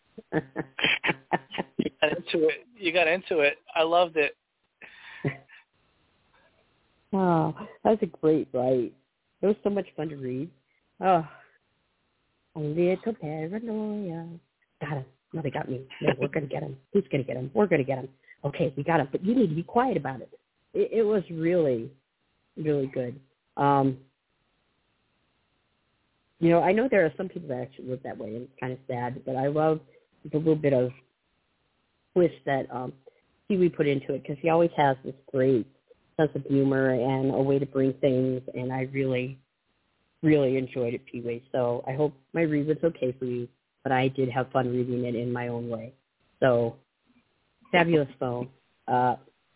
You got into it. You got into it. I loved it. Oh, that was a great write. It was so much fun to read. Oh, a little paranoia. Got him. No, they got me. No, we're going to get him. Who's going to get him? We're going to get him. Okay, we got him. But you need to be quiet about it. It, it was really, really good. Um, you know, I know there are some people that actually live that way, and it's kind of sad, but I love the little bit of twist that um, Pee-wee put into it, because he always has this great sense of humor and a way to bring things, and I really, really enjoyed it, Pee-wee. So I hope my read was okay for you, but I did have fun reading it in my own way. So, fabulous phone. Uh,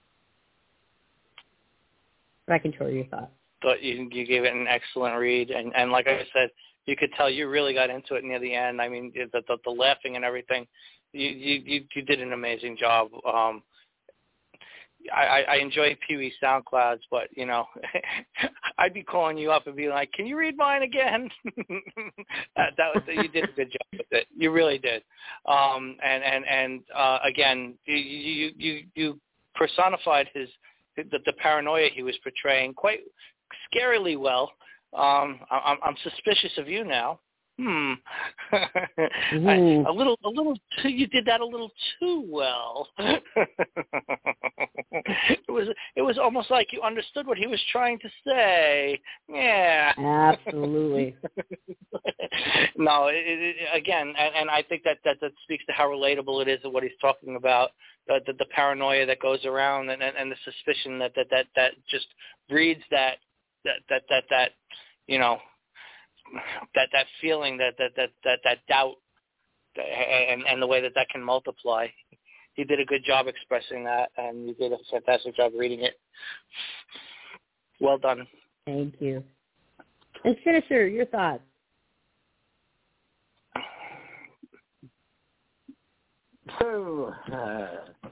Raconteur, your thoughts? But you, you gave it an excellent read, and, and like I said, you could tell you really got into it near the end. I mean, the, the, the laughing and everything, you, you you did an amazing job. Um, I, I enjoy Pee-wee's SoundClouds, but, you know, I'd be calling you up and be like, can you read mine again? that, that was, you did a good job with it. You really did. Um, and, and, and uh, again, you, you, you, you personified his the, the paranoia he was portraying quite scarily well. Um, I'm, I'm suspicious of you now. Hmm. I, a little, a little too. You did that a little too well. it was, it was almost like you understood what he was trying to say. Yeah. Absolutely. no. It, it, again, and, and I think that, that that speaks to how relatable it is of what he's talking about. The, the, the paranoia that goes around, and, and, and the suspicion that, that, that, that just breeds that that that that that you know. that that feeling, that that that that, that doubt, and, and the way that that can multiply. He did a good job expressing that, and you did a fantastic job reading it. Well done. Thank you. And Sinister, your thoughts? So, uh,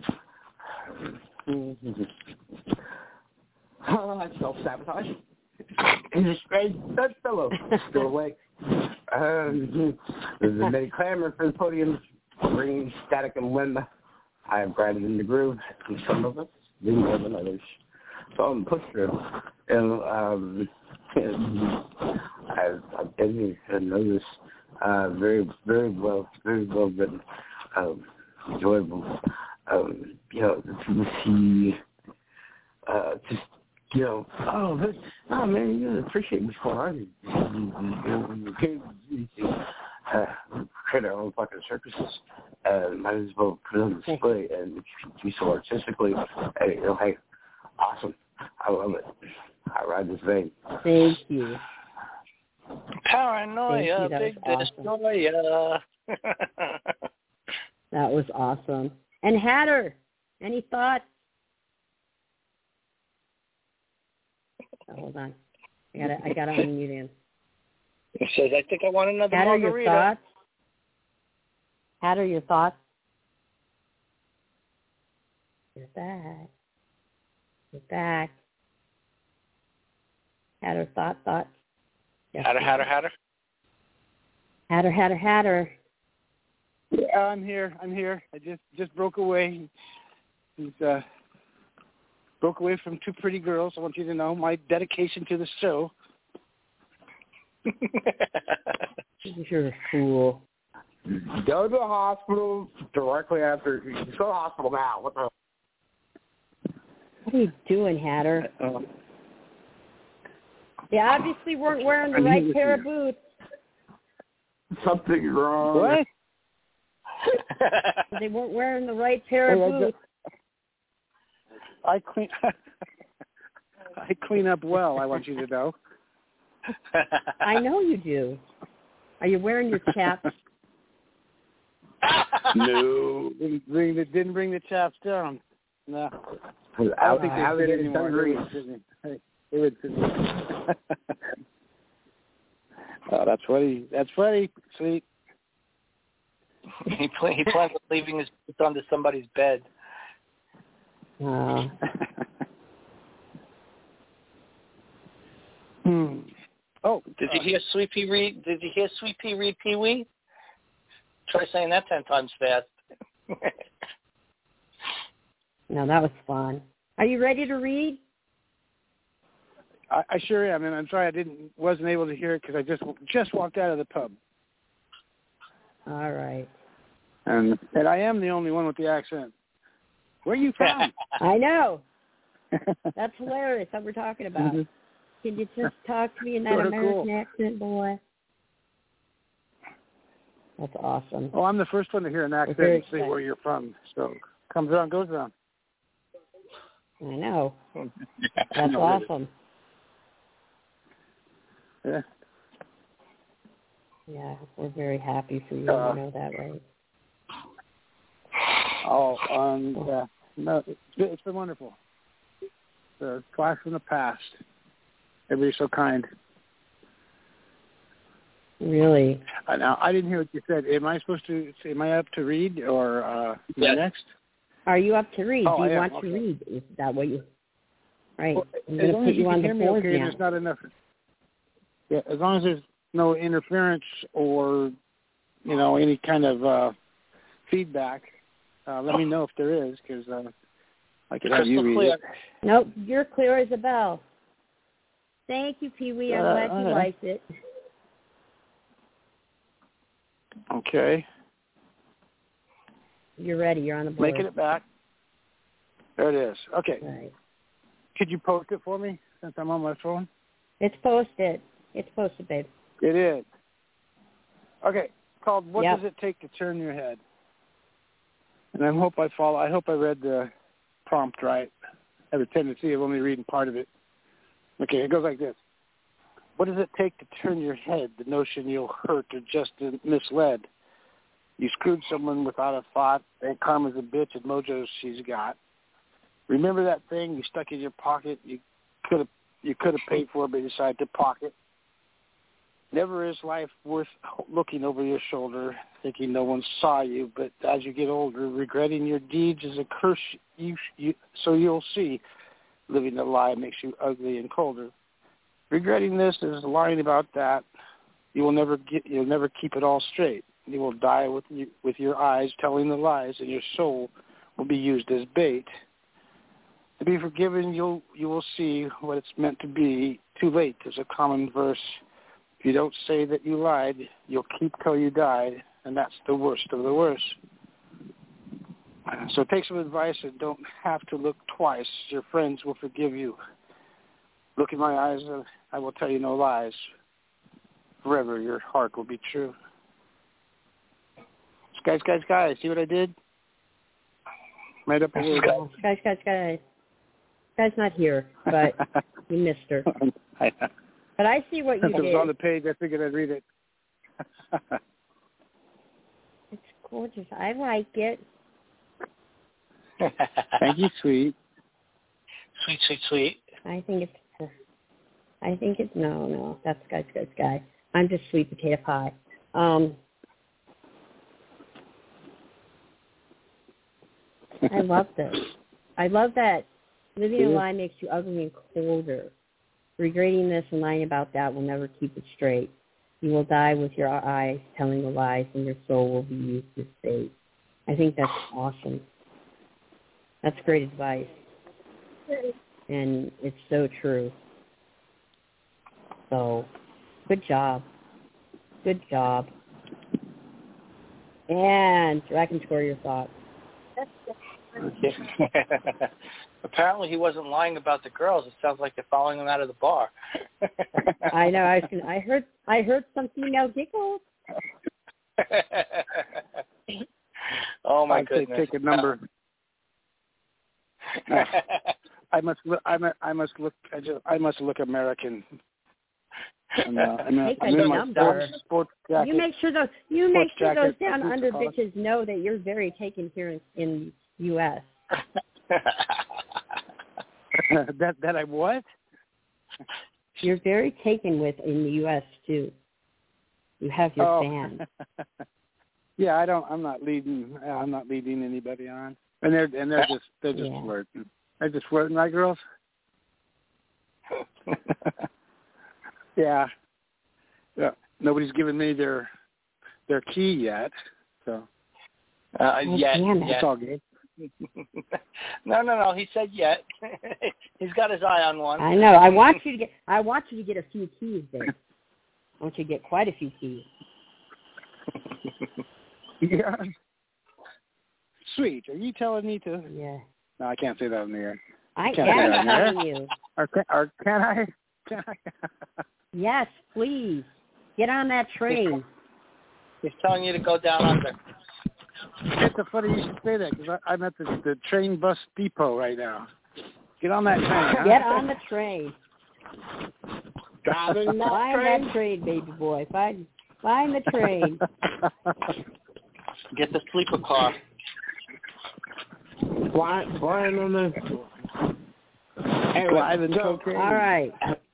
oh, I self-sabotage. He's a strange bedfellow. Still awake. Um, there's a many clamor for the podium, bringing static and limb. I am grounded in the groove, and some of us do more than others. So I'm pushed through. And um, I've, I've been here and know this uh, very, very well, very well written, um, enjoyable. Um, you know, to see uh, just. You know, oh, this, oh man, you appreciate what's going on. Uh, create our own fucking circuses. Uh, might as well put it on display and be so artistically. Hey, you know, hey, awesome. I love it. I ride this vein. Thank you. Paranoia, Thank you. big destroyer. That was awesome. And Hatter, any thoughts? Oh, hold on. I gotta I gotta unmute him. He says, I think I want another Hatter, margarita. your thoughts? Hatter, your thoughts? You're back. You're back. Hatter, thought, thought. Yes, Hatter, Hatter, Hatter. Hatter, Hatter, Hatter. Yeah, I'm here. I'm here. I just just broke away. He's uh broke away from two pretty girls. I want you to know my dedication to the show. You're a fool. Go to the hospital directly after. You go to the hospital now. What the? What are you doing, Hatter? Um, You obviously weren't wearing the right pair of boots. Something wrong. What? They weren't wearing the right pair Hey, of boots. I clean. I clean up well. I want you to know. I know you do. Are you wearing your chaps? No. Didn't bring the didn't bring the chaps down. No. I I don't think I they fit was anymore. They would fit me. Hey, they would fit me. Oh, that's funny. That's funny. Sweet. he, pl- he plans on leaving his boots under somebody's bed. Uh, hmm. Oh, Did you hear Sweet Pea read? Did you hear Sweet Pea read Pee Wee? Try saying that ten times fast. no, that was fun. Are you ready to read? I, I sure am, and I'm sorry I didn't wasn't able to hear it because I just just walked out of the pub. All right. And and I am the only one with the accent. Where are you from? I know. That's hilarious that we're talking about. Can you just talk to me in that Sort of American cool. accent, boy? That's awesome. Oh, I'm the first one to hear an accent and say where you're from. So comes on, goes on. I know. Yeah, That's no, awesome. Yeah. Yeah, we're very happy for you. Uh, you know that, right? Oh, um, yeah. No, it's been, it's been wonderful. The class from the past. Everybody's so kind. Really? Uh, now, I didn't hear what you said. Am I supposed to? Am I up to read or uh, yes. next? Are you up to read? Oh, Do you I want am. to Okay. read? Is that what you? Right. Well, I'm as going to long put as you you can on hear the me board okay, now. there's not enough. Yeah, as long as there's no interference or, you know, any kind of uh, feedback, uh, let me know if there is, because uh, I could have you read clear. it. Nope, you're clear as a bell. Thank you, Pee Wee. I'm Uh, glad you right. liked it. Okay. You're ready. You're on the board. Making it back. There it is. Okay. Right. Could you post it for me since I'm on my phone? It's posted. It's posted, babe. It is. Okay. Called What Yep. Does It Take to Turn Your Head? And I hope I follow. I hope I read the prompt right. I have a tendency of only reading part of it. Okay, it goes like this. What does it take to turn your head? The notion you'll hurt or just misled. You screwed someone without a thought. And karma's a bitch and mojo she's got. Remember that thing you stuck in your pocket? You could have you could have paid for it, but you decided to pocket. Never is life worth looking over your shoulder, thinking no one saw you. But as you get older, regretting your deeds is a curse. You, you so you'll see. Living a lie makes you ugly and colder. Regretting this is lying about that. You will never get. You'll never keep it all straight. You will die with you, with your eyes telling the lies, and your soul will be used as bait. To be forgiven, you'll you will see what it's meant to be. Too late is a common verse. If you don't say that you lied, you'll keep till you died, and that's the worst of the worst. So take some advice and don't have to look twice. Your friends will forgive you. Look in my eyes, and I will tell you no lies. Forever your heart will be true. Guys, guys, guys, see what I did? Made up a word. Guys, guys, guys. Guy's not here, but you missed her. I, But I see what you Since did. it was on the page, I figured I'd read it. It's gorgeous. I like it. Thank you, sweet. Sweet, sweet, sweet. I think it's, I think it's, no, no, that's Guys, Guys, Guy. I'm just sweet potato pie. Um, I love this. I love that living a lie makes you ugly and colder. Regretting this and lying about that will never keep it straight. You will die with your eyes telling the lies, and your soul will be used as bait. I think that's awesome. That's great advice. And it's so true. So, good job. Good job. And I can score your thoughts. Apparently he wasn't lying about the girls. It sounds like they're following him out of the bar. I know. I, was gonna, I heard. I heard some female giggles. Oh my I'd goodness! Say take a number. No, I must look. I must, I must look. I, just, I must look American. I'm, uh, I'm, Take I'm a in my number. sports, sports jacket. You make sure those. You make Sports sure those jacket, down under collar. bitches know that you're very taken here in, in the U S that that I what? You're very taken with in the U S too. You have your oh. fans. Yeah, I don't. I'm not leading. I'm not leading anybody on. And they're and they're just they're just Yeah. flirting. They're just flirting, right, girls? yeah. Yeah. Nobody's given me their their key yet, so. Uh, Oh, yet, damn it. yet. It's all good. no, no, no. He said yet. He's got his eye on one. I know. I want you to get. I want you to get a few keys, babe. I want you to get quite a few keys. Yeah. Sweet. Are you telling me to? Yeah. No, I can't say that on the air. I Can't say that am on the air. telling you. Or can, or can I? Can I? Yes, please. Get on that train. He's telling you to go down under. It's so funny you should say that because I'm at the, the train bus depot right now. Get on that train. Huh? Get on the train. Driving that Find train. that train, baby boy. Find find the train. Get the sleeper car. Flying, flying on the. Anyway, Driving so, cocaine. All right.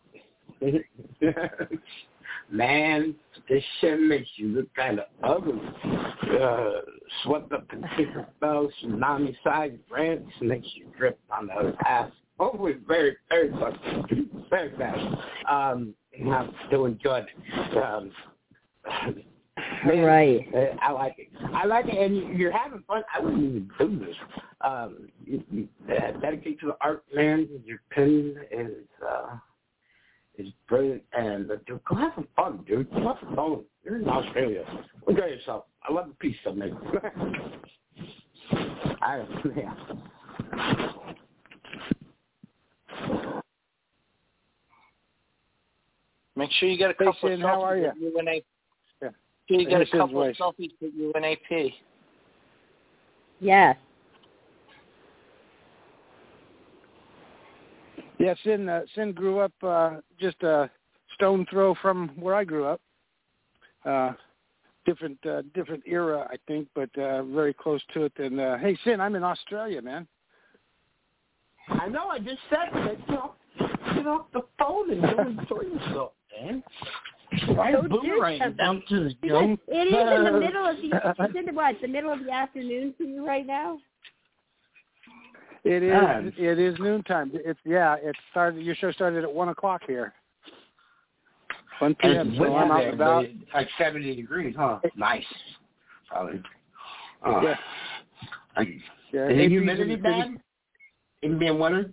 Man, this shit makes you look kind of ugly. Uh, swept up in paper bells, tsunami side branch makes you drip on the other half. Hopefully, very, very fucking, very bad. Um, I'm doing good. Um, man, Right. uh, I like it. I like it, and you're having fun. I wouldn't even do this. Um, you, you uh, dedicate to the art, man. Your pen is. Uh, It's brilliant, and uh, dude, go have some fun, dude. Go have some fun. You're in Australia. Enjoy yourself. I love the peace of me. I, yeah. Make sure you get a couple Hey, of Shin, how are selfies you? with you and A. Yeah. Sure you get a Hey, Shin's couple voice. of selfies with you and A P. Yes. Yeah, Sin, uh, Sin grew up uh, just a stone throw from where I grew up. Uh, different uh, different era, I think, but uh, very close to it. And, uh, hey, Sin, I'm in Australia, man. I know. I just said that. You know, get off the phone and go enjoy yourself, man. Why Go is do Boomerang something. down to the Because young? it is in the middle of the it's in the what? The middle of the afternoon for you right now? It is. Um, It is noontime. It's yeah. It started. Your show started at one o'clock here. One p m. It's So I'm out winter and about. there, but like seventy degrees, huh? Nice. Probably. Uh, Yeah. Like, Yeah. is the A P's humidity in the city. bad? Even being winter?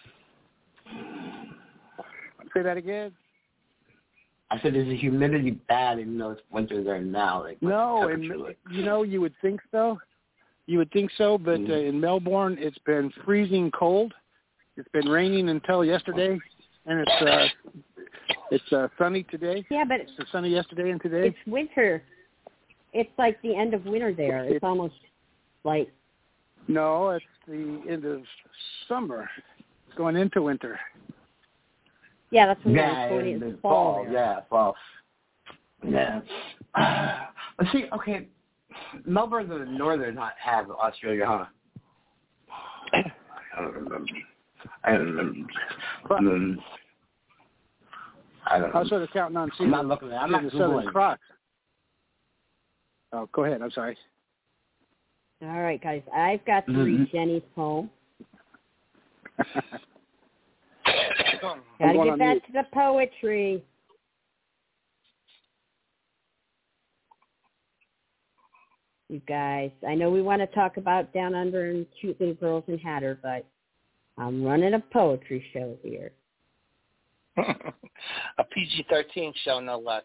Say that again. I said, is the humidity bad even though it's winter there now? Like, what's No, the and temperature like? you know you would think so. You would think so, but Mm-hmm. uh, in Melbourne it's been freezing cold. It's been raining until yesterday, and it's uh, it's uh, sunny today. Yeah, but It's sunny yesterday and today. it's winter. It's like the end of winter there. It's, It's- almost like No, it's the end of summer. It's going into winter. yeah, that's when Yeah, I was going in into the fall. fall. there. Yeah, fall. Yeah. Uh, let's see. Okay, Melbourne and the northern have Australia, huh? I don't remember. I don't remember. Um, I don't I was know. sort of counting on I'm seeing not looking at. I'm seeing not the Southern Googling. Cross. Oh, go ahead. I'm sorry. All right, guys. I've got to Mhm. read Jenny's poem. I'm Got to going get on back mute. to the poetry. You guys, I know we want to talk about Down Under and cute little girls in Hatter, but I'm running a poetry show here. A P G thirteen show, no less.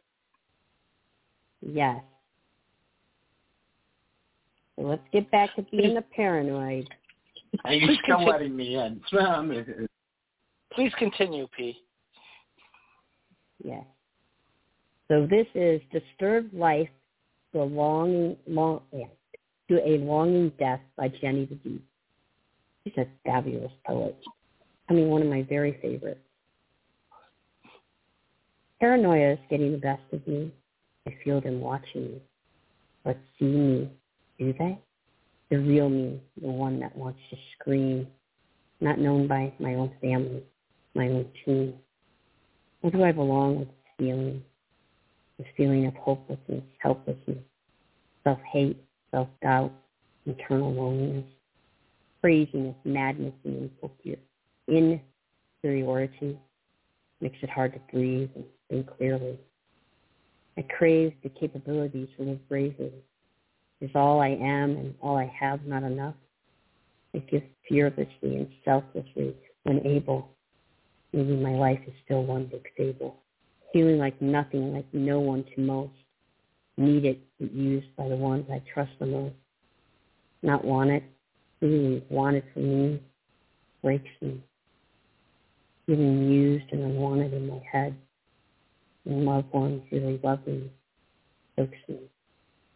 Yes. So let's get back to being the paranoid. And you're still letting me in. Please continue, P. Yes. So this is Disturbed Life to a longing, long, yeah, to a longing death by Jenny the Deep. She's a fabulous poet. I mean, one of my very favorites. Paranoia is getting the best of me. I feel them watching me. But see me, do they? The real me, the one that wants to scream, not known by my own family, my own team. Where do I belong with this feeling? This feeling of hopelessness, helplessness, self-hate, self-doubt, internal loneliness, craziness, madness, and inferiority makes it hard to breathe and think clearly. I crave the capability to live bravely. Is all I am and all I have not enough? I give fearlessly and selflessly when able. Maybe my life is still one big fable. Feeling like nothing, like no one to most. Needed but used by the ones I trust the most. Not wanted, really wanted for me, breaks me. Feeling used and unwanted in my head. And loved ones really love me, chokes me.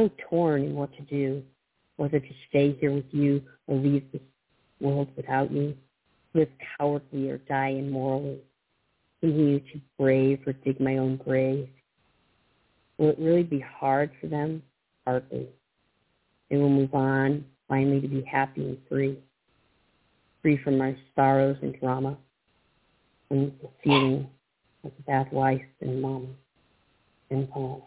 so torn in what to do, whether to stay here with you or leave this world without you, live cowardly or die immorally, continue to brave or dig my own grave. Will it really be hard for them? Hardly. They will move on, finally to be happy and free, free from my sorrows and drama, and the feeling like a bad wife and mama and home.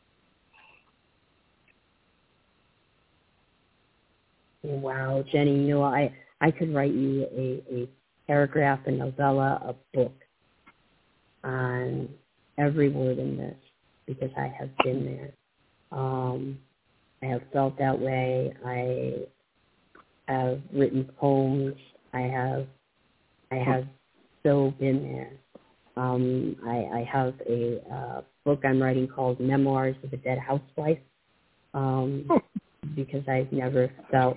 Wow, Jenny, you know, I, I could write you a, a paragraph, a novella, a book on every word in this because I have been there. Um, I have felt that way. I have written poems. I have I have so been there. Um, I, I have a uh, book I'm writing called Memoirs of a Dead Housewife um, because I've never felt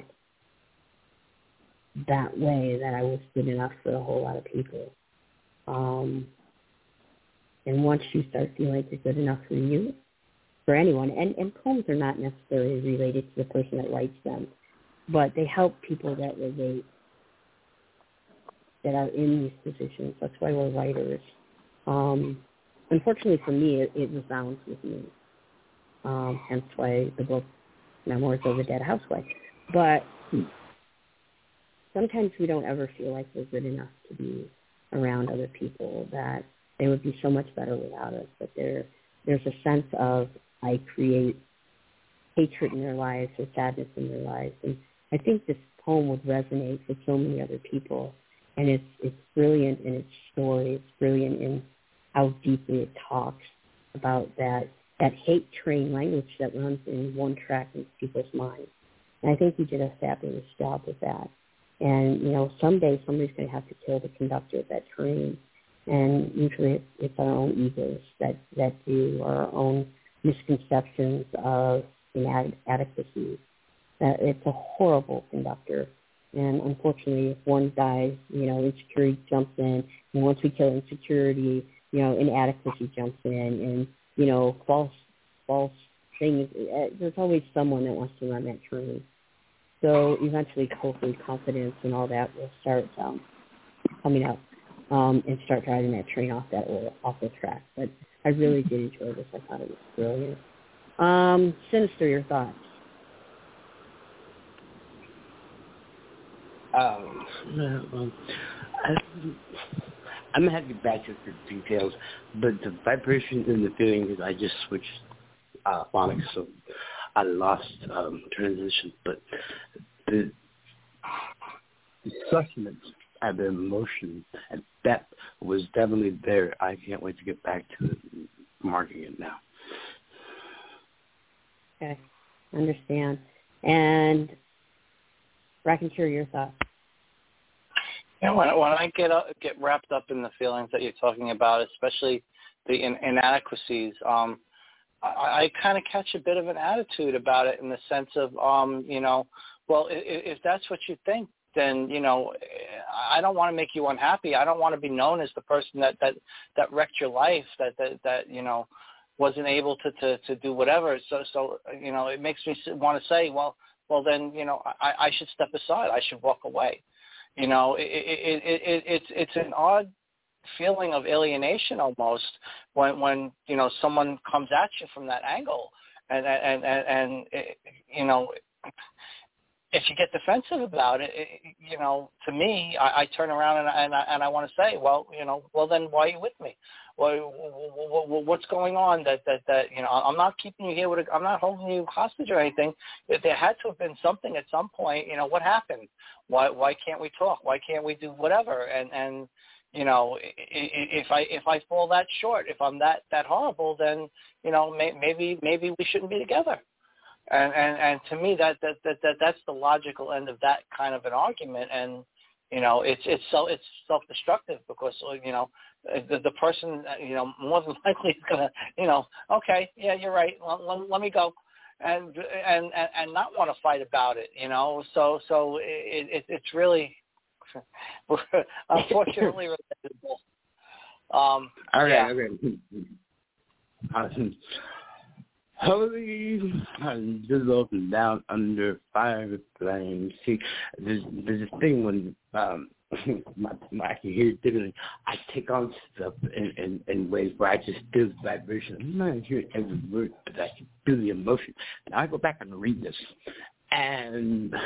that way, that I was good enough for a whole lot of people. Um, and once you start feeling like you're good enough for you, for anyone, and, and poems are not necessarily related to the person that writes them, but they help people that relate, that are in these positions. That's why we're writers. Um, unfortunately for me, it, it resounds with me. Um, hence why the book Memoirs of a Dead Housewife. But sometimes we don't ever feel like we're good enough to be around other people, that they would be so much better without us. But there, there's a sense of I create hatred in their lives or sadness in their lives. And I think this poem would resonate with so many other people. And it's it's brilliant in its story. It's brilliant in how deeply it talks about that, that hate train language that runs in one track in people's minds. And I think you did a fabulous job with that. And, you know, someday somebody's going to have to kill the conductor of that train. And usually it's, it's our own egos that, that do, our own misconceptions of inadequacy. That it's a horrible conductor. And unfortunately, if one dies, you know, insecurity jumps in. And once we kill insecurity, you know, inadequacy jumps in. And, you know, false, false things. There's always someone that wants to run that train. So eventually, hopefully, confidence and all that will start um, coming up um, and start driving that train off that off the track. But I really did enjoy this. I thought it was brilliant. Um, Sinister, your thoughts? Um, well, I, I'm gonna have to get back to the details, but the vibration and the feeling is I just switched uh, phonics, so I lost um, transition. But the, the sustenance and the emotion and depth was definitely there. I can't wait to get back to it, marking it now. Okay, understand. And Raconteur, your thoughts? You know, when, when I get up, get wrapped up in the feelings that you're talking about, especially the in, inadequacies, um, I, I kind of catch a bit of an attitude about it in the sense of, um, you know, well, if, if that's what you think, then, you know, I don't want to make you unhappy. I don't want to be known as the person that, that, that wrecked your life, that, that, that you know, wasn't able to, to, to do whatever. So, so you know, it makes me want to say, well, well, then, you know, I, I should step aside. I should walk away. You know, it, it, it, it, it's it's an odd feeling of alienation almost when, when, you know, someone comes at you from that angle. And, and, and, and it, you know, if you get defensive about it, it you know, to me, I, I turn around and, and, I, and I want to say, well, you know, well, then why are you with me? Well, what's going on that, that, that, you know, I'm not keeping you here with a, I'm not holding you hostage or anything. If there had to have been something at some point, you know, what happened? Why, why can't we talk? Why can't we do whatever? And, and, you know, if I, if I fall that short, if I'm that, that horrible, then, you know, may, maybe, maybe we shouldn't be together. And, and, and to me, that, that, that, that, that's the logical end of that kind of an argument. And, you know, it's, it's so, it's self-destructive because, you know, the, the person, you know, more than likely is going to, you know, okay, yeah, you're right. Let, let, let me go. And, and, and not want to fight about it, you know? So, so it, it, it's really, unfortunately, relatable. Um, okay, yeah. okay. Holy, just up and down under fire flames. See, there's there's a thing when um my, my I can hear it differently. I take on stuff in, in, in ways where I just feel the vibration. I'm not hearing every word, but I can feel the emotion. And I go back and read this, and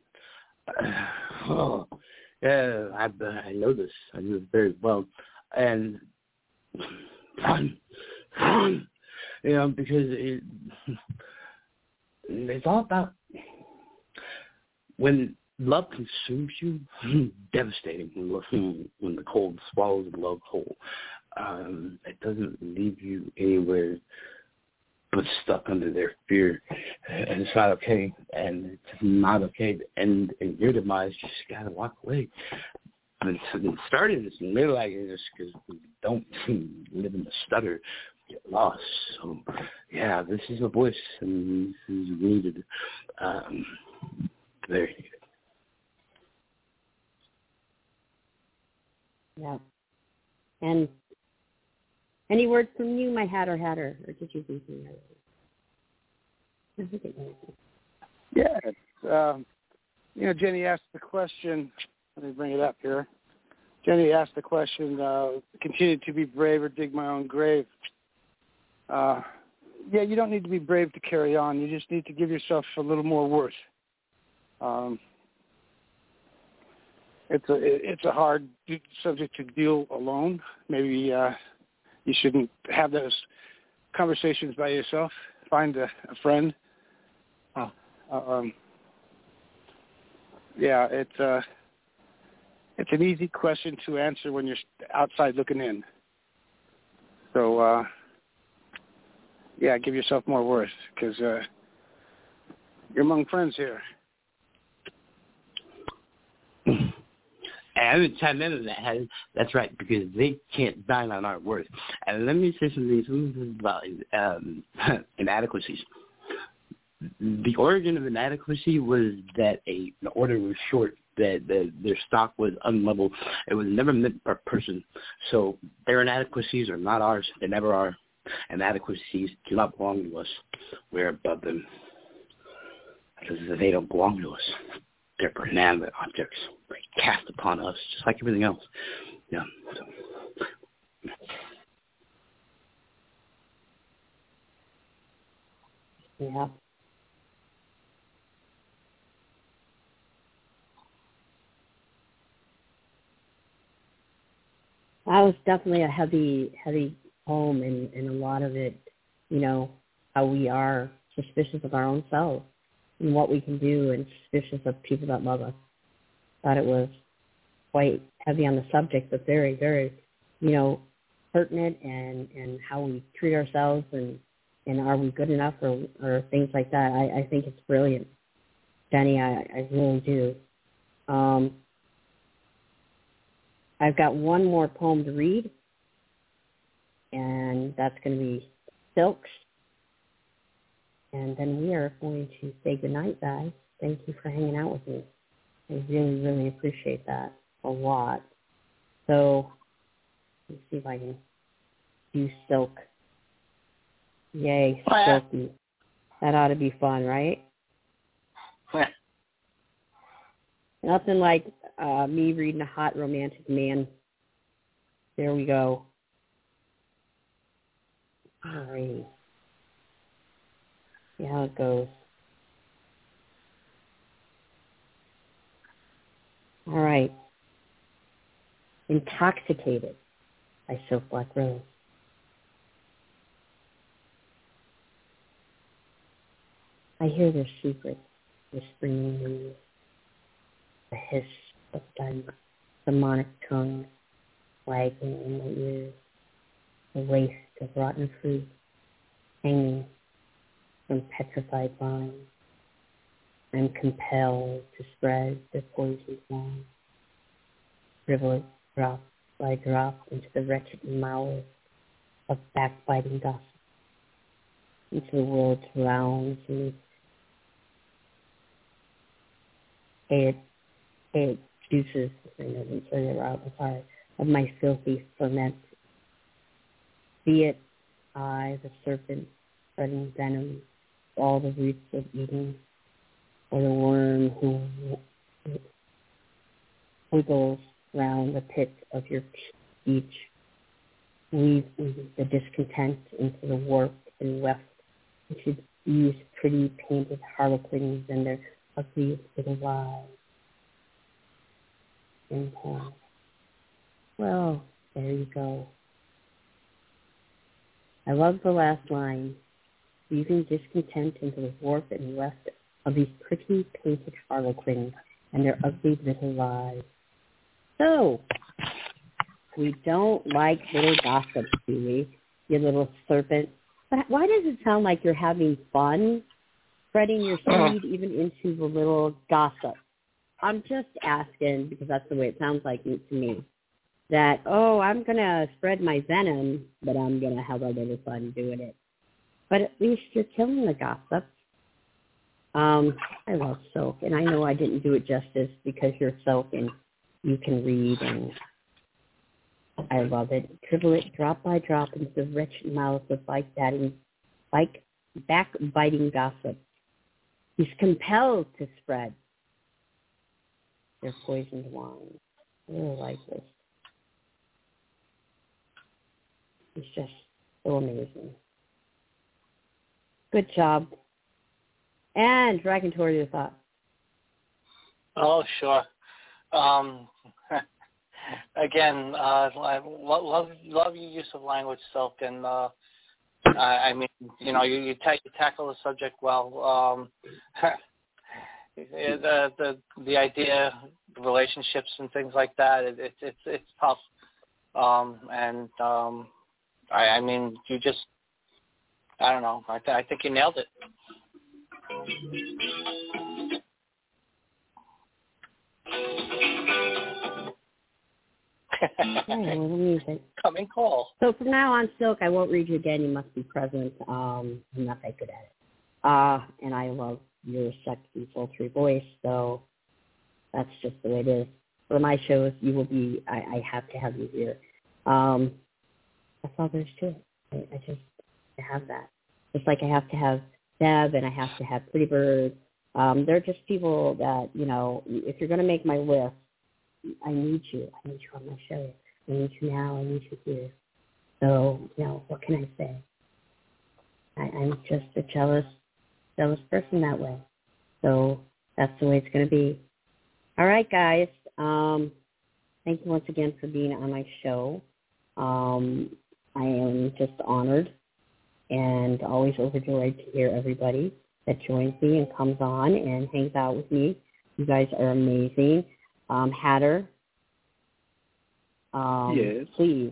oh yeah, I I know this. I know it very well, and. You know, because it, it's all about when love consumes you, devastating when, when the cold swallows the love whole. Um, it doesn't leave you anywhere but stuck under their fear. And it's not okay. And it's not okay to end in your demise. You just got to walk away. And it started this middle like this because we don't live in the stutter. Get lost. So, yeah, this is a voice, and this is needed. Um, very needed. Yeah. And any words from you, my Hatter Hatter, or did you do something else? Yeah, it's, um, you know, Jenny asked the question. Let me bring it up here. Jenny asked the question, uh, continue to be brave or dig my own grave. Uh, yeah, you don't need to be brave to carry on. You just need to give yourself a little more worth. Um, it's a it's a hard subject to deal alone. Maybe uh, you shouldn't have those conversations by yourself. Find a, a friend. Oh. Um, yeah, it's uh, it's an easy question to answer when you're outside looking in. So. Uh, Yeah, give yourself more worth because uh, you're among friends here. And I would chime in on that. That's right, because they can't dine on our worth. And let me say something about um, inadequacies. The origin of inadequacy was that a, an order was short, that the, their stock was unlevel. It was never meant for a person. So their inadequacies are not ours. They never are. Inadequacies do not belong to us. We're above them because they don't belong to us. They're inanimate objects. They're cast upon us just like everything else. Yeah. So. Yeah. That was definitely a heavy, heavy poem, and, and a lot of it, you know, how we are suspicious of our own selves and what we can do, and suspicious of people that love us. Thought it was quite heavy on the subject, but very, very, you know, pertinent, and, and how we treat ourselves, and, and are we good enough, or, or things like that. I, I think it's brilliant, Jenny. I, I really do. Um, I've got one more poem to read, and that's going to be Silks. And then we are going to say goodnight, guys. Thank you for hanging out with me. I really, really appreciate that a lot. So let's see if I can do Silk. Yay, Silky. That ought to be fun, right? Nothing like uh, me reading a hot romantic man. There we go. All right. See how it goes. All right. Intoxicated by Silk Black Rose. I hear their secrets whispering in the ear. The hiss of demonic tongues wagging in my ears. The waste of rotten fruit hanging from petrified vines. I'm compelled to spread their poison wine. Rivulet drop by drop into the wretched mouths of backbiting gossip, into the world's rounds and its it juices, I didn't say it out, I'm sorry, of my filthy ferment. Be it I, the serpent, spreading venom, all the roots of Eden, or the worm who wiggles round the pit of your peach, weave the discontent into the warp and weft, into these pretty painted harlequins and their ugly little lies. Inhale. Well, there you go. I love the last line, weaving discontent into the warp and weft of these pretty painted harlequins and their ugly little lies. So, we don't like little gossip, do we, you little serpent? But why does it sound like you're having fun spreading your seed even into the little gossip? I'm just asking, because that's the way it sounds like to me, that, oh, I'm going to spread my venom, but I'm going to have a little fun doing it. But at least you're killing the gossip. Um, I love Silk, and I know I didn't do it justice because you're Silk and you can read, and I love it. Dribble it drop by drop into the rich mouth of bite-biting, bite, backbiting gossip. He's compelled to spread their poisoned wine. I really like this. It's just so amazing. Good job. And Dragon Tor, your thoughts? Oh, sure. Um, again, uh, I love love your use of language, Silk, and uh, I, I mean, you know, you you, ta- you tackle the subject well. Um, the the the idea, relationships, and things like that. It, it, it's it's tough, um, and um, I, I mean, you just, I don't know. I, th- I think you nailed it. Okay, well, music. Coming call. So from now on, Silk, I won't read you again. You must be present. Um, I'm not that good at it. Uh, and I love your sexy, sultry voice, so that's just the way it is. For my shows, you will be, I, I have to have you here. Um, that's all there is to it. I, I just I have that. Just like I have to have Deb and I have to have Pretty Bird. Um, they're just people that, you know, if you're going to make my list, I need you. I need you on my show. I need you now. I need you here. So, you know, what can I say? I, I'm just a jealous, jealous person that way. So that's the way it's going to be. All right, guys. Um, thank you once again for being on my show. Um, I am just honored and always overjoyed to hear everybody that joins me and comes on and hangs out with me. You guys are amazing. Um, Hatter, um, yes. please,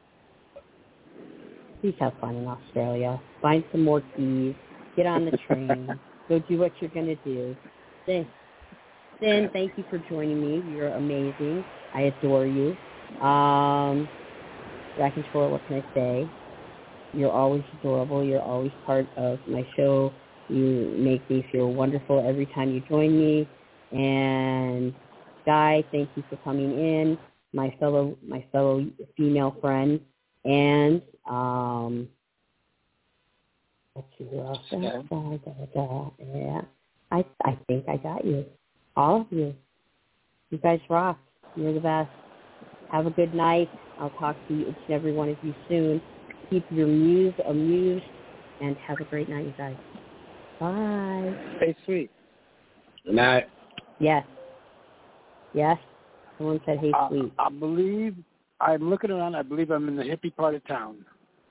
please have fun in Australia. Find some more keys. Get on the train. Go do what you're going to do. Then, then, thank you for joining me. You're amazing. I adore you. Um, Dragon Tor, what can I say? You're always adorable. You're always part of my show. You make me feel wonderful every time you join me. And Guy, thank you for coming in, my fellow my fellow female friend. And um, let's see who else. Da, da, da, da. Yeah, I I think I got you. All of you. You guys rock. You're the best. Have a good night. I'll talk to each and every one of you soon. Keep your muse amused, and have a great night, you guys. Bye. Stay sweet. Good night. Yes. Yes. Someone said, hey, uh, sweet. I believe, I'm looking around, I believe I'm in the hippie part of town.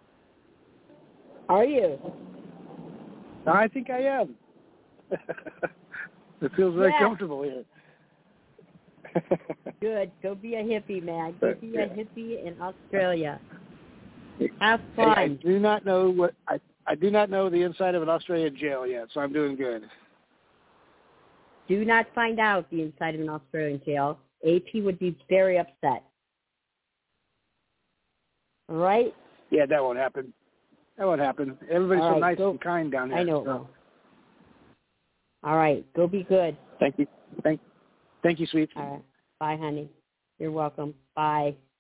Are you? I think I am. It feels very yeah. comfortable here. Good. Go be a hippie, man. Go be a hippie in Australia. Have fun. Hey, I do not know what I I do not know the inside of an Australian jail yet, so I'm doing good. Do not find out the inside of an Australian jail. A P would be very upset. All right? Yeah, that won't happen. That won't happen. Everybody's All so right, nice go. and kind down here. I know. So. All right. Go be good. Thank you. Thank, thank you, sweet. All right. Bye, honey. You're welcome. Bye.